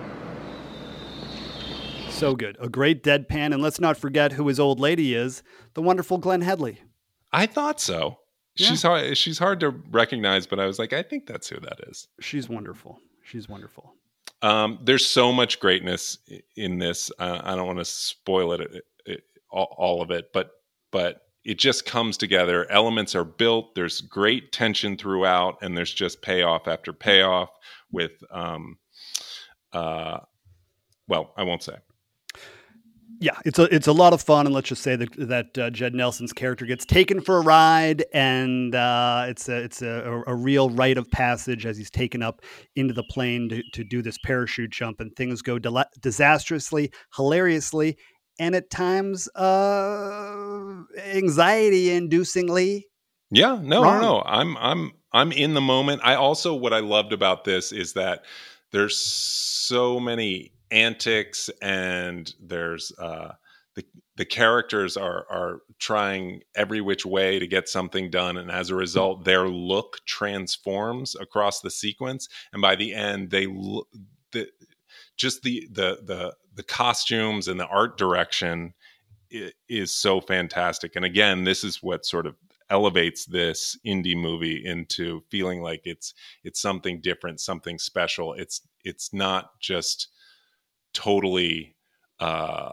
So good. A great deadpan. And let's not forget who his old lady is, the wonderful Glenn Headley. I thought so. Yeah. She's hard, she's hard to recognize, but I was like, I think that's who that is. She's wonderful. She's wonderful. Um, there's so much greatness in this. Uh, I don't want to spoil it, it, it all, all of it, but but it just comes together. Elements are built. There's great tension throughout, and there's just payoff after payoff. With, um, uh, well, I won't say. Yeah, it's a it's a lot of fun, and let's just say that that uh, Jed Nelson's character gets taken for a ride, and uh, it's a it's a, a real rite of passage as he's taken up into the plane to, to do this parachute jump, and things go di- disastrously, hilariously, and at times uh, anxiety-inducingly. Yeah, no, wrong. no, no. I'm I'm I'm in the moment. I also what I loved about this is that there's so many antics and there's uh the the characters are are trying every which way to get something done, and as a result their look transforms across the sequence, and by the end they look the just the the the the costumes and the art direction is, is so fantastic. And again, this is what sort of elevates this indie movie into feeling like it's it's something different, something special. It's it's not just totally uh,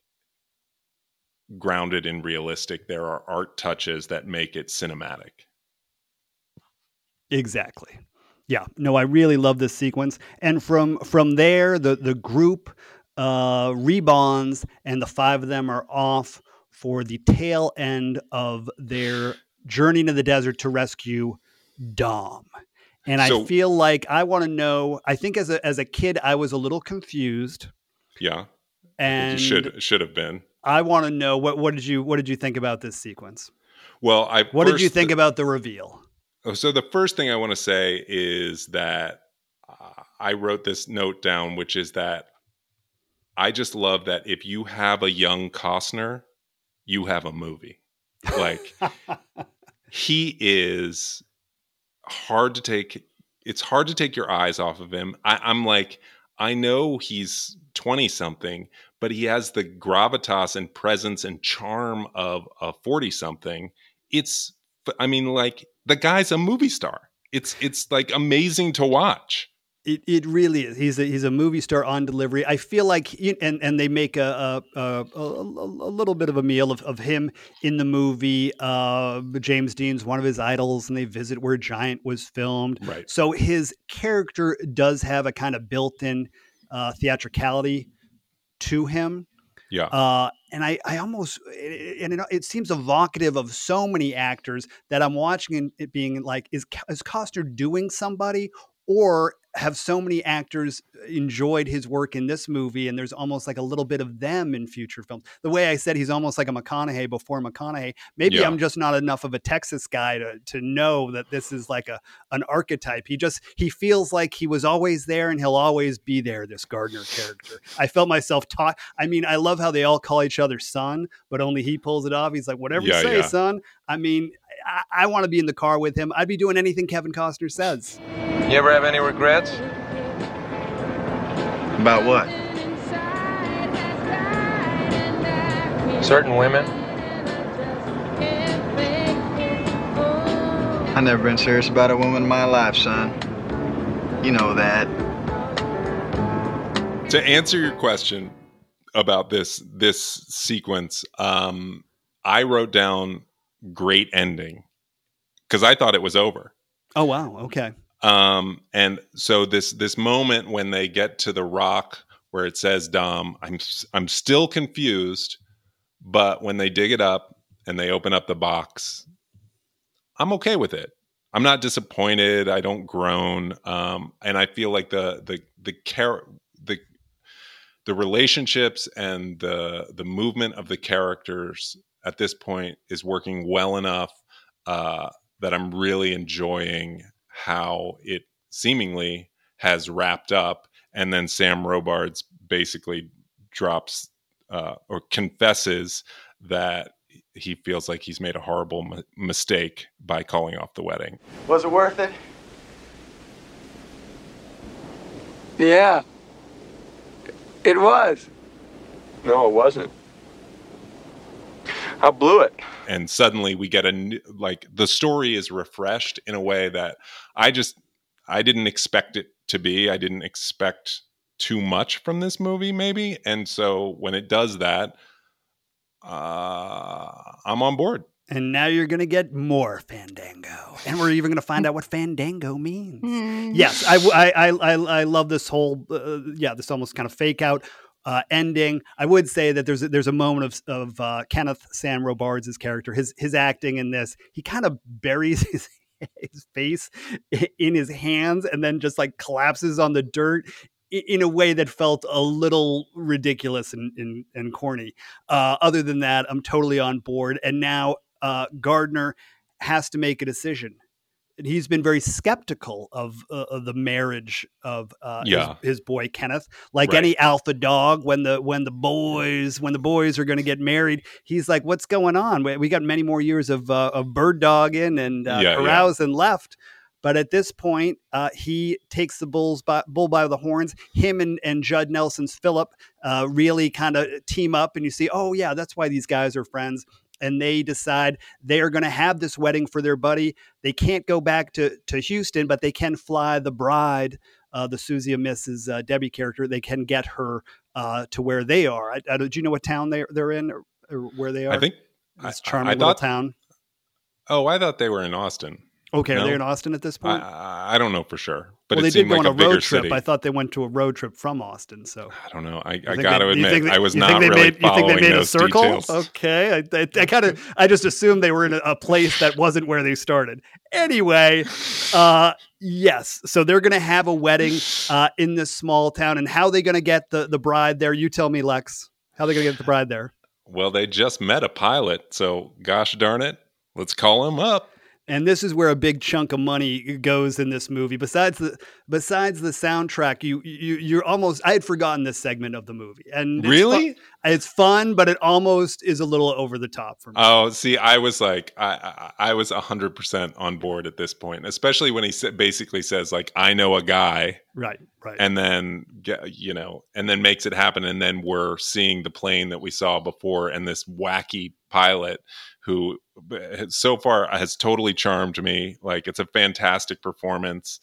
grounded in realistic. There are art touches that make it cinematic. Exactly. Yeah. No, I really love this sequence. And from from there, the, the group uh, rebonds, and the five of them are off for the tail end of their journey into the desert to rescue Dom. And so, I feel like I want to know, I think as a as a kid, I was a little confused. Yeah. And I think you should should have been. I want to know what what did you what did you think about this sequence? Well, I What did you think the, about the reveal? So the first thing I want to say is that uh, I wrote this note down, which is that I just love that if you have a young Costner, you have a movie. Like he is hard to take. It's hard to take your eyes off of him. I, I'm like, I know he's twenty something, but he has the gravitas and presence and charm of a forty something. It's, I mean, like the guy's a movie star. It's, it's like amazing to watch. It it really is. He's a he's a movie star on delivery. I feel like, and and they make a a, a, a little bit of a meal of, of him in the movie. Uh, James Dean's one of his idols, and they visit where Giant was filmed. Right. So his character does have a kind of built-in uh, theatricality to him. Yeah. Uh, and I, I almost, and it, it seems evocative of so many actors that I'm watching and it being like, is is Costner doing somebody, or have so many actors enjoyed his work in this movie and there's almost like a little bit of them in future films? The way I said he's almost like a McConaughey before McConaughey. Maybe yeah. I'm just not enough of a Texas guy to to know that this is like a an archetype. He just, he feels like he was always there and he'll always be there, this Gardner character. I felt myself taught. I mean, I love how they all call each other son, but only he pulls it off. He's like, whatever yeah, you say, yeah. son. I mean, I, I want to be in the car with him. I'd be doing anything Kevin Costner says. You ever have any regrets? About what? Certain women? I've never been serious about a woman in my life, son. You know that. To answer your question about this this sequence, um, I wrote down great ending because I thought it was over. Oh, wow. Okay. Um, and so this this moment when they get to the rock where it says Dom, I'm I'm still confused, but when they dig it up and they open up the box, I'm okay with it. I'm not disappointed. I don't groan. Um, and I feel like the the the char- the the relationships and the the movement of the characters at this point is working well enough uh, that I'm really enjoying how it seemingly has wrapped up. And then Sam Robards basically drops uh, or confesses that he feels like he's made a horrible m- mistake by calling off the wedding. Was it worth it? Yeah. It was. No, it wasn't. I blew it. And suddenly we get a new, like the story is refreshed in a way that I just I didn't expect it to be. I didn't expect too much from this movie, maybe. And so when it does that, uh, I'm on board. And now you're going to get more Fandango. And we're even going to find out what Fandango means. Mm. Yes, I, I, I, I love this whole, uh, yeah, this almost kind of fake out uh, ending. I would say that there's a, there's a moment of, of uh, Kenneth Sam Robards' character, his, his acting in this. He kind of buries his, his face in his hands and then just like collapses on the dirt in a way that felt a little ridiculous and, and, and corny. Uh, other than that, I'm totally on board. And now, Uh, Gardner has to make a decision. And he's been very skeptical of, uh, of the marriage of uh, yeah. his, his boy Kenneth. Like right. any alpha dog, when the when the boys when the boys are going to get married, he's like, "What's going on? We, we got many more years of uh, of bird dogging and uh, yeah, carousing yeah. left." But at this point, uh, he takes the bulls by, bull by the horns. Him and, and Judd Nelson's Philip uh, really kind of team up, and you see, oh yeah, that's why these guys are friends. And they decide they are going to have this wedding for their buddy. They can't go back to, to Houston, but they can fly the bride, uh, the Susie and Missus Uh, Debbie character. They can get her uh, to where they are. I, I, do you know what town they, they're in or, or where they are? I think this charming I, I little thought, town. Oh, I thought they were in Austin. Okay, no? Are they in Austin at this point? I, I don't know for sure. But well, it they did go like on a, a road trip. City. I thought they went to a road trip from Austin. So I don't know. I, I got to admit, they, I was you not think they really made, following You think they made those a circle? details. Okay, I, I, I kind of, I just assumed they were in a, a place that wasn't where they started. Anyway, uh, yes. So they're going to have a wedding uh, in this small town, and how are they going to get the the bride there? You tell me, Lex. How are they going to get the bride there? Well, they just met a pilot, so gosh darn it, let's call him up. And this is where a big chunk of money goes in this movie. Besides the besides the soundtrack, you you you're almost I had forgotten this segment of the movie. And it's really, fun, it's fun, but it almost is a little over the top for me. Oh, see, I was like, I I, I was a hundred percent on board at this point, especially when he sa- basically says like, I know a guy, right, right, and then get, you know, and then makes it happen, and then we're seeing the plane that we saw before, and this wacky pilot who so far has totally charmed me. Like, it's a fantastic performance.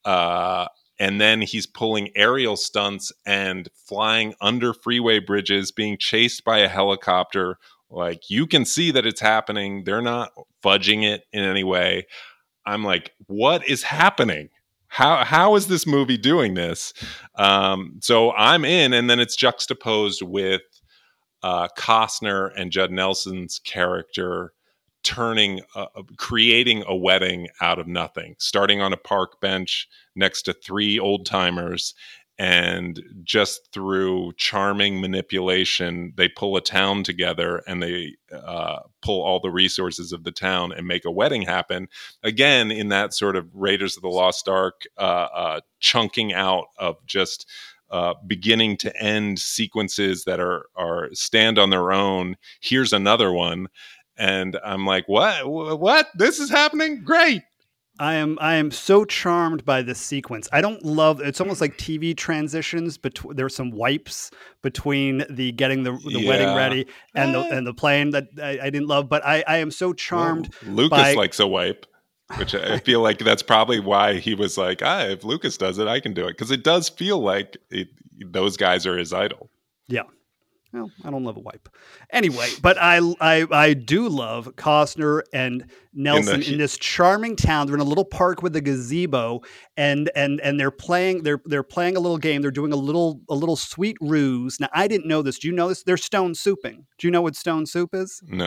Uh, and then he's pulling aerial stunts and flying under freeway bridges, being chased by a helicopter. Like, you can see that it's happening. They're not fudging it in any way. I'm like, what is happening? How how is this movie doing this? Um, so I'm in, and then it's juxtaposed with Uh, Costner and Judd Nelson's character turning, uh, creating a wedding out of nothing, starting on a park bench next to three old timers. And just through charming manipulation, they pull a town together and they uh, pull all the resources of the town and make a wedding happen. Again, in that sort of Raiders of the Lost Ark uh, uh, chunking out of just Uh, beginning to end sequences that are are stand on their own. Here's another one, and I'm like, what? What? This is happening? Great! I am I am so charmed by this sequence. I don't love. It's almost like T V transitions. Between there's some wipes between the getting the, the yeah. wedding ready and the and the plane that I, I didn't love. But I, I am so charmed. Well, Lucas by, likes a wipe. Which I feel like that's probably why he was like, ah, if Lucas does it, I can do it. Because it does feel like it, those guys are his idol. Yeah. Well, I don't love a wipe. Anyway, but I I, I do love Costner and Nelson in, the, in this charming town. They're in a little park with a gazebo, and and and they're playing they're they're playing a little game. They're doing a little a little sweet ruse. Now, I didn't know this. Do you know this? They're stone souping. Do you know what stone soup is? No.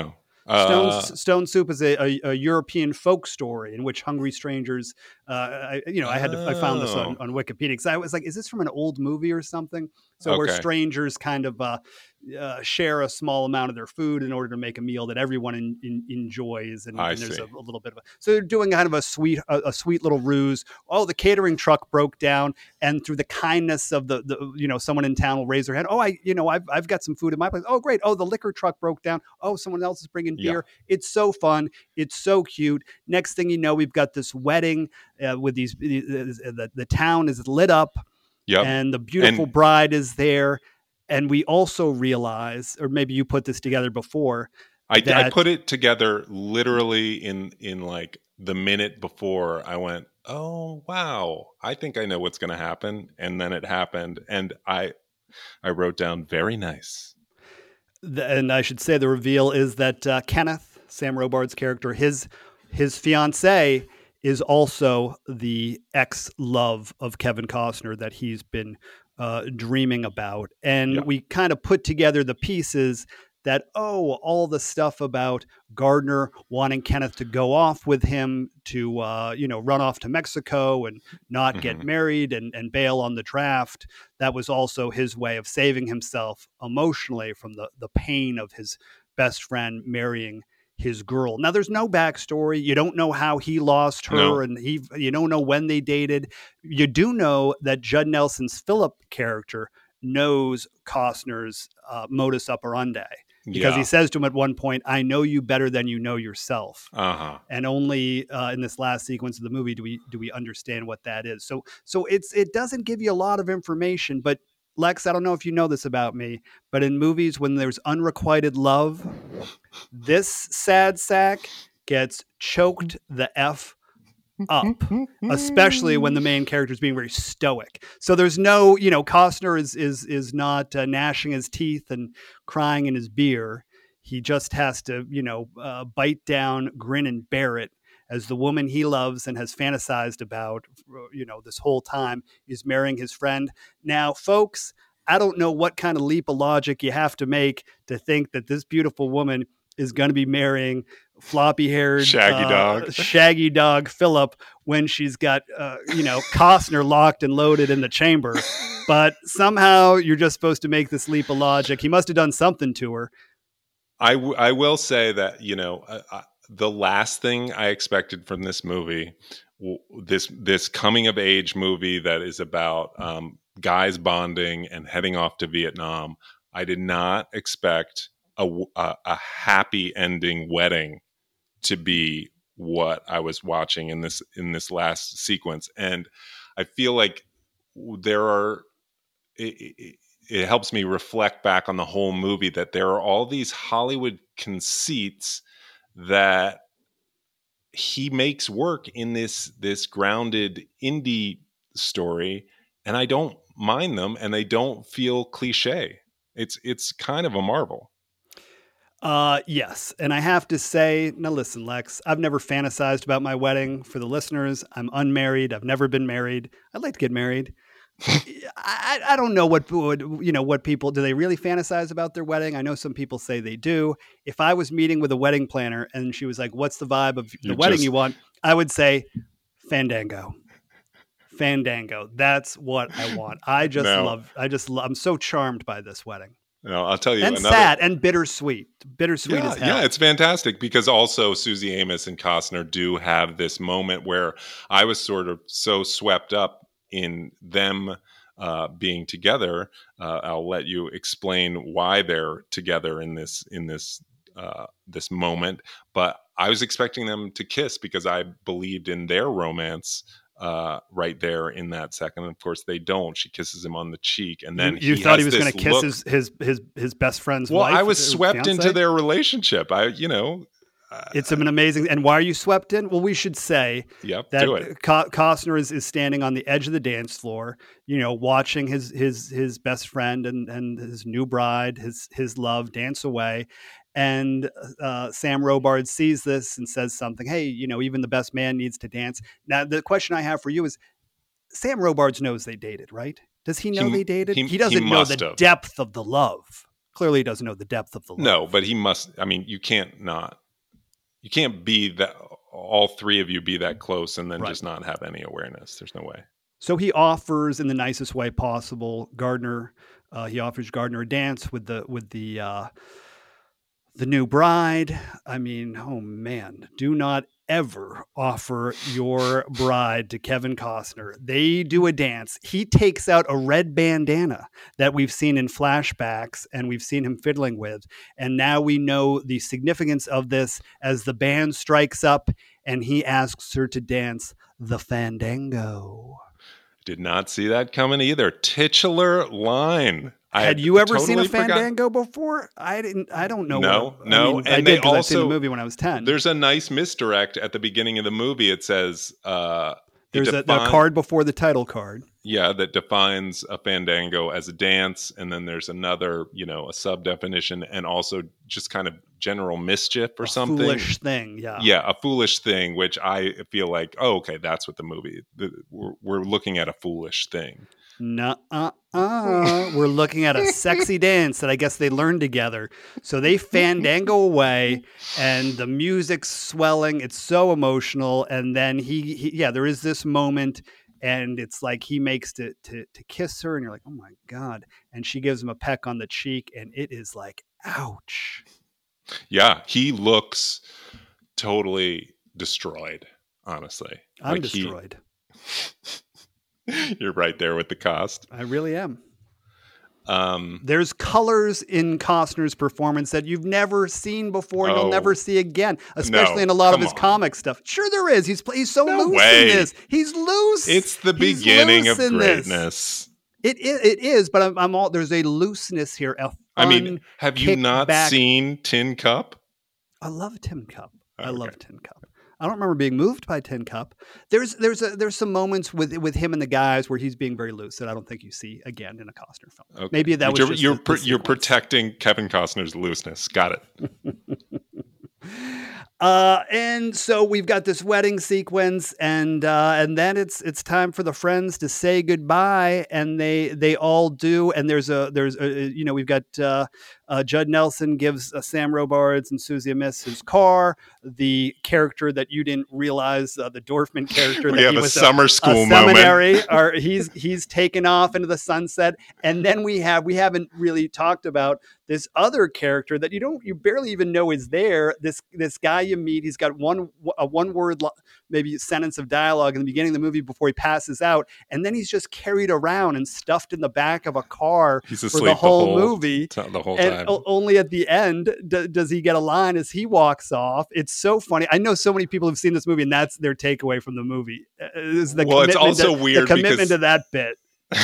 Stone, Uh, Stone Soup is a, a, a European folk story in which hungry strangers, uh, I, you know, I had to, I found this on, oh, on Wikipedia because I was like, is this from an old movie or something? So where okay. strangers kind of uh, uh, share a small amount of their food in order to make a meal that everyone in, in, enjoys, and, I and there's see. a, a little bit of a, so they're doing kind of a sweet a, a sweet little ruse. Oh, the catering truck broke down, and through the kindness of the, the you know someone in town will raise their hand. Oh, I you know I've I've got some food in my place. Oh, great. Oh, the liquor truck broke down. Oh, someone else is bringing Yeah. beer. It's so fun. It's so cute. Next thing you know, we've got this wedding uh, with these. Uh, the, the town is lit up, Yep. and the beautiful And- bride is there. And we also realize, or maybe you put this together before. I, that, I put it together literally in in like the minute before. I went, oh wow, I think I know what's going to happen, and then it happened, and I I wrote down very nice. the, and I should say the reveal is that uh, Kenneth, Sam Robard's character, his his fiance is also the ex-love of Kevin Costner that he's been uh, dreaming about. And Yeah. we kind of put together the pieces that, oh, all the stuff about Gardner wanting Kenneth to go off with him to, uh, you know, run off to Mexico and not get Mhm. married and, and bail on the draft. That was also his way of saving himself emotionally from the, the pain of his best friend marrying his girl. Now, there's no backstory. You don't know how he lost her, No. and he. You don't know when they dated. You do know that Judd Nelson's Philip character knows Costner's uh, modus operandi because Yeah. he says to him at one point, "I know you better than you know yourself." Uh-huh. And only uh, in this last sequence of the movie do we do we understand what that is. So so it's it doesn't give you a lot of information, but Lex, I don't know if you know this about me, but in movies when there's unrequited love, this sad sack gets choked the F up, especially when the main character is being very stoic. So there's no, you know, Costner is is is not uh, gnashing his teeth and crying in his beer. He just has to, you know, uh, bite down, grin, and bear it as the woman he loves and has fantasized about, you know, this whole time is marrying his friend. Now, folks, I don't know what kind of leap of logic you have to make to think that this beautiful woman is going to be marrying floppy-haired, Shaggy uh, dog. shaggy dog Philip when she's got, uh, you know, Costner locked and loaded in the chamber. But somehow you're just supposed to make this leap of logic. He must have done something to her. I, w- I will say that, you know, uh, uh, the last thing I expected from this movie, w- this this coming of age movie that is about um, guys bonding and heading off to Vietnam, I did not expect a, w- a, a happy ending wedding to be what I was watching in this in this last sequence, and I feel like there are. It, it, it helps me reflect back on the whole movie that there are all these Hollywood conceits that he makes work in this this grounded indie story, and I don't mind them, and they don't feel cliche. It's it's kind of a marvel. Uh, yes. And I have to say, now listen, Lex, I've never fantasized about my wedding. For the listeners, I'm unmarried. I've never been married. I'd like to get married. I, I don't know what would, you know, what people, do they really fantasize about their wedding? I know some people say they do. If I was meeting with a wedding planner and she was like, what's the vibe of the You're wedding just- you want? I would say Fandango. Fandango. That's what I want. I just No. love, I just love, I'm so charmed by this wedding. No, I'll tell you And another. sad and bittersweet. Bittersweet Yeah, as hell. yeah, it's fantastic because also Susie Amos and Costner do have this moment where I was sort of so swept up in them uh, being together. Uh, I'll let you explain why they're together in this in this uh, this moment. But I was expecting them to kiss because I believed in their romance. Uh, right there in that second. Of course, they don't. She kisses him on the cheek, and then you, you he thought has he was going this to kiss look- his, his his his best friend's Well, wife. I was or swept fiance? into their relationship. I, you know, uh, It's an amazing. And why are you swept in? Well, we should say yep, that do it. Co- Costner is, is standing on the edge of the dance floor, you know, watching his his his best friend and and his new bride, his his love, dance away. And uh, Sam Robard sees this and says something. Hey, you know, even the best man needs to dance. Now, the question I have for you is, Sam Robards knows they dated, right? Does he know He- they dated? he- He, doesn't he know must the have. depth of the love. Clearly, he doesn't know the depth of the love. No, but he must. I mean, you can't not. You can't be that. All three of you be that close and then Right. just not have any awareness. There's no way. So he offers, in the nicest way possible, Gardner. Uh, he offers Gardner a dance with the with the uh, the new bride. I mean, oh man, do not ever offer your bride to Kevin Costner. They do a dance. He takes out a red bandana that we've seen in flashbacks and we've seen him fiddling with. And now we know the significance of this as the band strikes up and he asks her to dance the fandango. Did not see that coming either. Titular line. I had you ever totally seen a forgot- fandango before? I didn't. I don't know. No, what, no, I, mean, and I they did because I've seen the also- movie when I was ten. There's a nice misdirect at the beginning of the movie. It says uh, it There's a, define- a card before the title card. Yeah, that defines a fandango as a dance, and then there's another, you know, a sub definition, and also just kind of general mischief or A something. foolish thing. Yeah. Yeah, a foolish thing, which I feel like, oh, okay, that's what the movie. The, we're, we're looking at a foolish thing. No, uh, uh, we're looking at a sexy dance that I guess they learned together. So they fandango away, and the music's swelling. It's so emotional, and then he, he yeah, there is this moment, and it's like he makes to to to kiss her, and you're like, oh my god, and she gives him a peck on the cheek, and it is like, ouch. Yeah, he looks totally destroyed. Honestly, I'm Like, he- destroyed. You're right there with the cost. I really am. Um, There's colors in Costner's performance that you've never seen before and Oh. you'll never see again, especially No, in a lot of come his on. comic stuff. Sure there is. He's he's so No loose way. in this. He's loose. it's the He's beginning of loose in this. greatness. It, it it is, but I'm, I'm all there's a looseness here. A I mean, fun have you not kickback- seen Tin Cup? I love Tin Cup. I Okay. love Tin Cup. I don't remember being moved by Tin Cup. There's there's a, there's some moments with with him and the guys where he's being very loose that I don't think you see again in a Costner film. Okay. Maybe that But was you're just you're, the- the pr- you're sequence. protecting Kevin Costner's looseness. Got it. Uh, and so we've got this wedding sequence, and uh, and then it's it's time for the friends to say goodbye, and they they all do. And there's a there's a, you know we've got uh, uh, Judd Nelson gives uh, Sam Robards and Susie Amiss his car. The character that you didn't realize, uh, the Dorfman character, We that have he a was summer school a moment. seminary, or he's he's taken off into the sunset, and then we have we haven't really talked about this other character that you don't you barely even know is there. This this guy you meet, he's got one a one word maybe sentence of dialogue in the beginning of the movie before he passes out, and then he's just carried around and stuffed in the back of a car He's for asleep the whole, whole movie. t- the whole And time. o- only at the end d- does he get a line as he walks off. It's so funny. I know so many people have seen this movie, and that's their takeaway from the movie. Uh, is the Well, it's commitment also to, weird the commitment because- to that bit.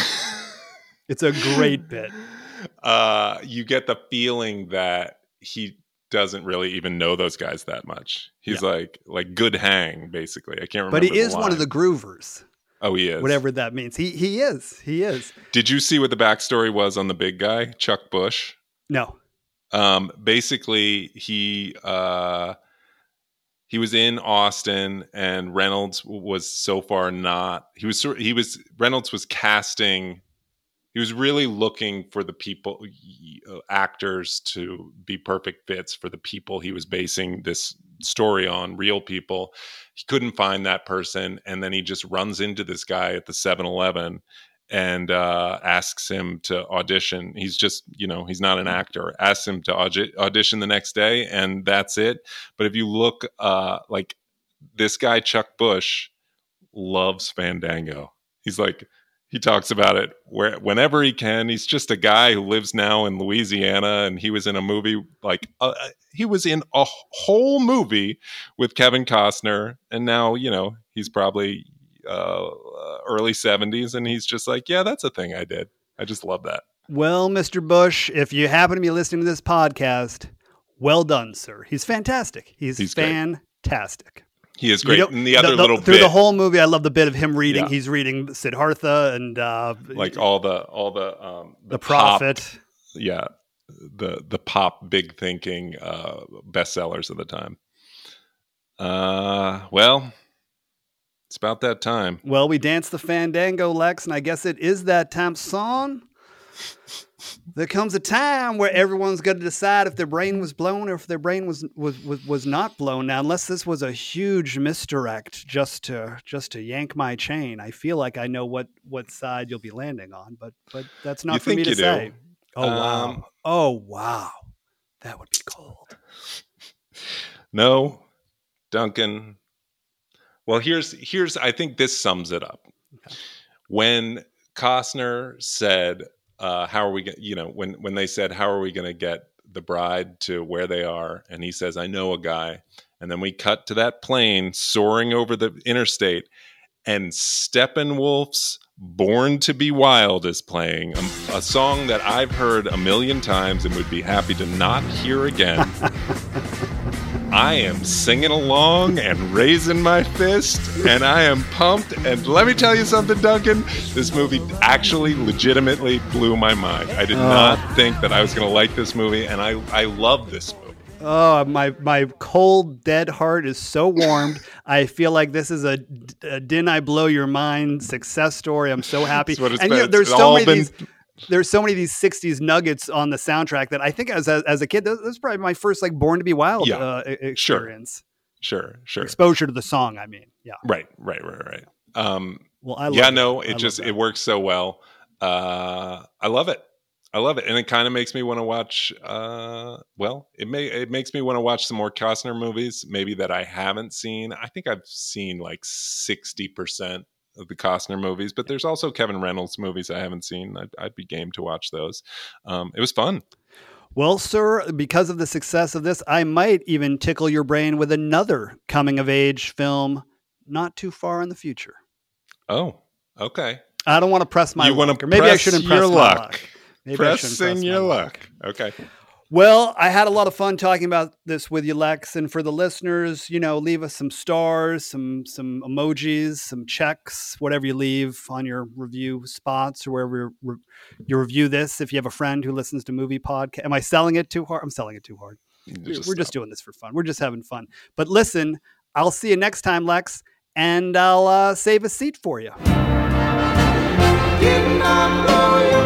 It's a great bit. uh, you get the feeling that he doesn't really even know those guys that much. He's like like good hang, basically. I can't remember. But he the is one of the line. groovers, Oh, he is. whatever that means. He he is. He is. Did you see what the backstory was on the big guy, Chuck Bush? No. Um, basically, he uh, he was in Austin, and Reynolds was so far not. He was sort- he was Reynolds was casting. He was really looking for the people, uh, actors, to be perfect fits for the people he was basing this story on, real people. He couldn't find that person, and then he just runs into this guy at the seven eleven and uh, asks him to audition. He's just, you know, he's not an actor. Asks him to audi- audition the next day, and that's it. But if you look, uh, like this guy, Chuck Bush, loves Fandango. He's like, he talks about it where whenever he can. He's just a guy who lives now in Louisiana, and he was in a movie like uh, he was in a whole movie with Kevin Costner, and now you know he's probably uh, early seventies, and he's just like, yeah, that's a thing I did. I just love that. Well, Mister Bush, if you happen to be listening to this podcast, well done, sir. He's fantastic. He's, He's great. fantastic. He is You great. don't- And the other little through bit, the whole movie, I love the bit of him reading. Yeah. He's reading Siddhartha and uh, like all the all the um, the pop- prophet. yeah, the the pop big thinking uh, bestsellers of the time. Uh, well, it's about that time. Well, we danced the fandango, Lex, and I guess it is that time song. There comes a time where everyone's got to decide if their brain was blown or if their brain was was was, was not blown. Now, unless this was a huge misdirect just to just to yank my chain, I feel like I know what what side you'll be landing on, but but that's not You for me think to you do. say. Oh Um, wow! Oh wow! That would be cold. No, Duncan. Well, here's here's I think this sums it up. Okay. When Costner said, uh, how are we going you know, when when they said, how are we going to get the bride to where they are? And he says, I know a guy. And then we cut to that plane soaring over the interstate, and Steppenwolf's Born to Be Wild is playing, a, a song that I've heard a million times and would be happy to not hear again. I am singing along and raising my fist, and I am pumped. And let me tell you something, Duncan, this movie actually legitimately blew my mind. I did Oh. not think that I was going to like this movie, and I, I love this movie. Oh, my my cold, dead heart is so warmed. I feel like this is a, a "Didn't I Blow Your Mind" success story. I'm so happy. That's what it's and been. you know, there's It's so all many been- of these. There's so many of these sixties nuggets on the soundtrack that I think as a, as a kid, that was probably my first like Born to Be Wild Yeah, uh, e- sure. experience. Sure, sure. Exposure to the song, I mean. Yeah. Right, right, right, right. Um, Well, I love yeah, it. no, I it love just that. it works so well. Uh, I love it. I love it, and it kind of makes me want to watch. Uh, well, it may it makes me want to watch some more Costner movies, maybe that I haven't seen. I think I've seen like sixty percent of the Costner movies, but there's also Kevin Reynolds movies I haven't seen. I'd, I'd be game to watch those. Um, it was fun. Well, sir, because of the success of this, I might even tickle your brain with another coming of age film not too far in the future. Oh, okay. I don't want to press my you want luck, to or maybe I press shouldn't your press my luck. luck. Maybe I shouldn't Pressing press your my luck. Okay. Well, I had a lot of fun talking about this with you, Lex. And for the listeners, you know, leave us some stars, some some emojis, some checks, whatever you leave on your review spots or wherever you, you review this. If you have a friend who listens to movie podcast, am I selling it too hard? I'm selling it too hard. We're Just we're just stop. doing this for fun. We're just having fun. But listen, I'll see you next time, Lex, and I'll uh, save a seat for you. Didn't I blow your